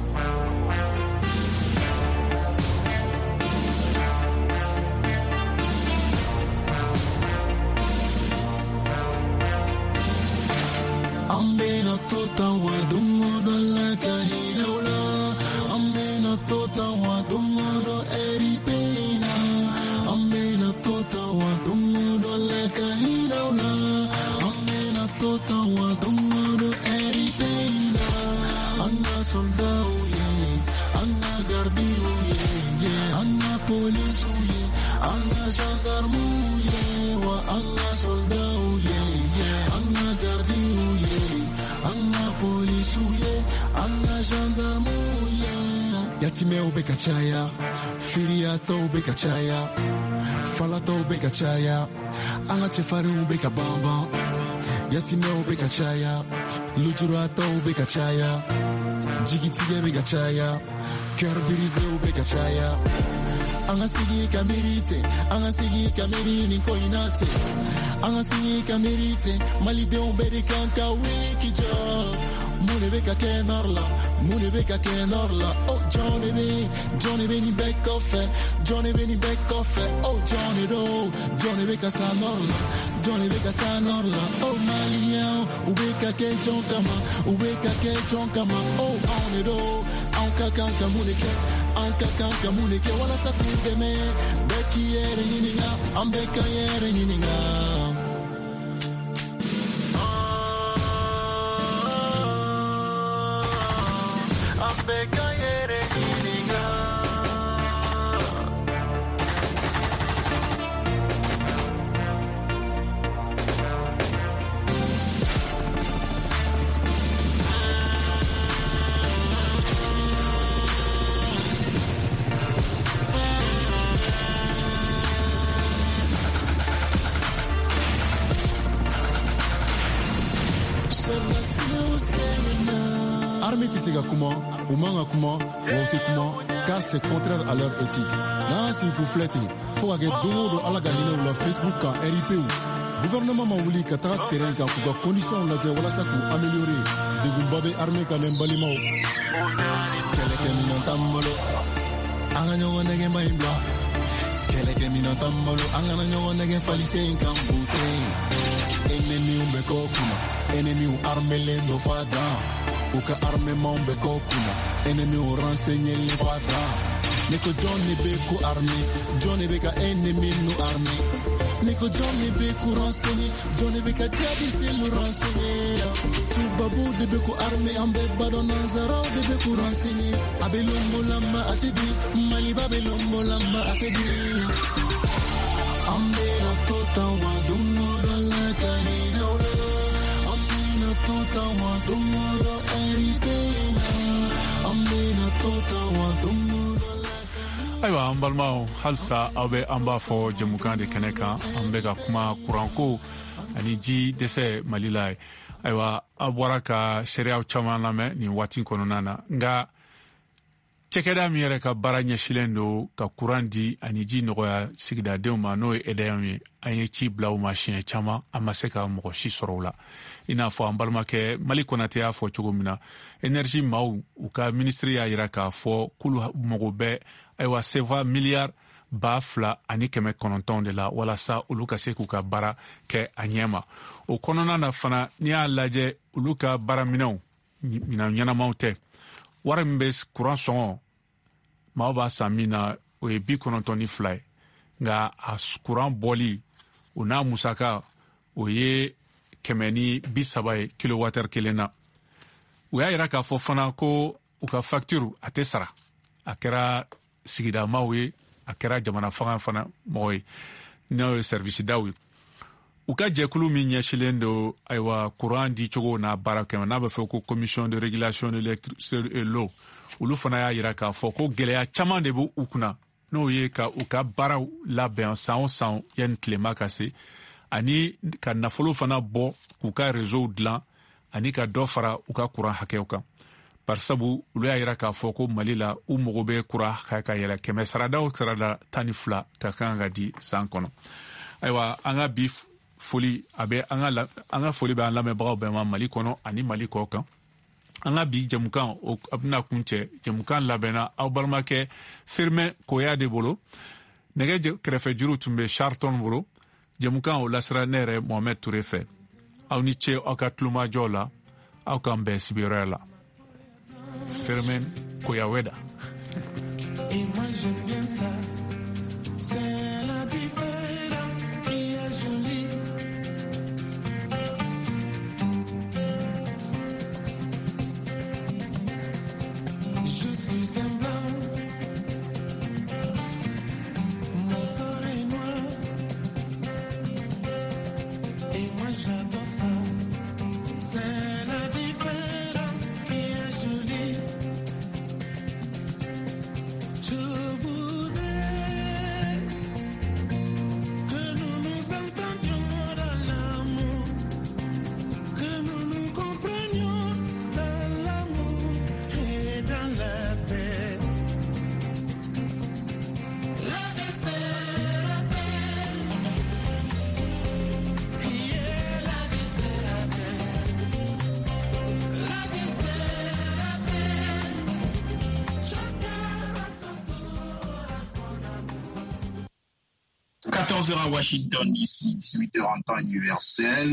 Ambena tota wa dungo do la kahinaula. Ambena tota wa dungo do eripena. Ambena tota wa dungo do la kahinaula. Ambena tota wa dungo do eripena. Anna soldau ye, anna gardiu ye, ye anna polisu ye, anna gendarmu ye, wa anna soldau ye, ye anna gardiu ye, anna polisu ye, anna gendarmu ye. Yatimeu bekachaya, firiato bekachaya, falato bekachaya, anna chefaru bekabamba. Yatimeu bekachaya, lujurato bekachaya, jigitige bekachaya, cœur brisé ou bekachaya. Anga sigi kamirite, anga sigi kamirini koinate, anga sigi kamirite, malide umberi kanka wiki jo. Mune beka kenorla, mune beka kenorla. Oh Johnny B, Johnny B ni back off, Johnny B ni back off. Oh Johnny do, Johnny beka sanorla, Johnny beka sanorla. Oh Malian, ubeka ke jonkama, ubeka ke jonkama. Oh on do, on kakanka mune ke. anka kanka muneke wala sakudeme beki yere yininga ambeka yere yininga ambeka yere yininga Armée qui s'est comment, ou manga comment, ou te comment, car c'est contraire à leur éthique. Là, c'est pour fléter. Faut que deux de ala gagne ou la Facebook quand R I P ou. Gouvernement m'a voulu que t'as terrain quand pour condition la dire voilà ça pour améliorer. De Gumbabe armée quand même balima. Quelqu'un minantamolo, anganyo wanege maimba. Quelqu'un minantamolo, anganyo wanege falise inkam bouté. Ennemi ou bekokuma, ennemi ou armele no fada. Ou ka armement beko kuna, ennemi ou renseigner les fada. Neko John ne beko armé, John ne beka ennemi nous armé. Neko John ne beko renseigner, John ne beka tiadi c'est le renseigner. Tout babou de beko armé, ambe badona zara de beko renseigner. Abelombo lamba atedi, maliba belombo lamba atedi. Ambe la tota wa dungo dala kahina ula. Ambe la tota wa dungo dala. Ayiwa an balimaw halisa aw bɛ an b'a fɔ jɛmukan de kɛnɛ kan an bɛ ka kuma kuranko ani ji dɛsɛ Mali la ye. Ayiwa aw bɔra ka sariyaw caman lamɛn nin waati kɔnɔna na nka cɛkɛda min yɛrɛ ka baara ɲɛsilen don ka kuran di ani ji nɔgɔya sigidadenw ma n'o ye E D E M ye an ye ci bila u ma siɲɛ caman an ma se ka mɔgɔ si sɔrɔ u la i n'a fɔ an balimakɛ Mali Konate y'a fɔ cogo min na énergie maaw u ka ministre y'a yira k'a fɔ k'olu mago bɛ ayiwa sefa miliyari ba fila ani kɛmɛ kɔnɔntɔn de la walasa olu ka se k'u ka baara kɛ a ɲɛ ma o kɔnɔna na fana n'i y'a lajɛ olu ka baaraminɛw minɛn ɲɛnamaw tɛ wari min bɛ kuran sɔngɔ maaw b'a san min na o ye bi kɔnɔntɔn ni fila ye nka a kuran bɔli o n'a musaka o ye kɛmɛ ni bi saba ye kilowatɛri kelen na u y'a yira k'a fɔ fana ko u ka facture a tɛ sara a kɛra sigidamaw ye a kɛra jamana fanga fana mɔgɔ ye n'o ye service daw ye u ka jɛkulu min ɲɛsilen don ayiwa kuran di cogo n'a baara kɛmɛ n'a bɛ fɔ ko commission de régulation de l'électricité et l'eau olu fana y'a yira k'a fɔ ko gɛlɛya caman de b'u kunna n'o ye ka u ka baaraw labɛn san o san yanni tilema ka se ani ka nafolo fana bɔ k'u ka réseau dilan ani ka dɔ fara u ka kuran hakɛw kan barisabu olu y'a yira k'a fɔ ko Mali la u mago bɛ kuran hakɛ ka yɛlɛ kɛmɛ sarada o sarada tan ni fila ka kan ka di san kɔnɔ ayiwa an ka bi foli a bɛ an ka an ka foli bɛ an lamɛnbagaw bɛɛ ma Mali kɔnɔ ani Mali kɔ kan an ka bi jɛmukan o a bɛna kun cɛ jɛmukan labɛnna aw balimakɛ Firmin Koya de bolo nɛgɛ kɛrɛfɛ juru tun bɛ Charlton bolo jɛmukan o lasira ne yɛrɛ Mohamed Touré fɛ aw ni ce aw ka tulomajɔ la aw k'an bɛn sibiyɔrɔ la Firmin Koya Weda. Et moi j'aime bien ça, c'est la différence qui est jolie. Je suis un blanc, mon sang est noir, et moi j'adore ça, c'est la différence qui est jolie. Je voudrais que nous nous entendions dans l'amour, que nous nous comprenions dans l'amour et dans la paix. La paix c'est la paix, yeah, la paix c'est la paix, la paix c'est la paix, chacun a son tour à son amour. quatorze heures à Washington, d'ici dix-huit heures en temps universel.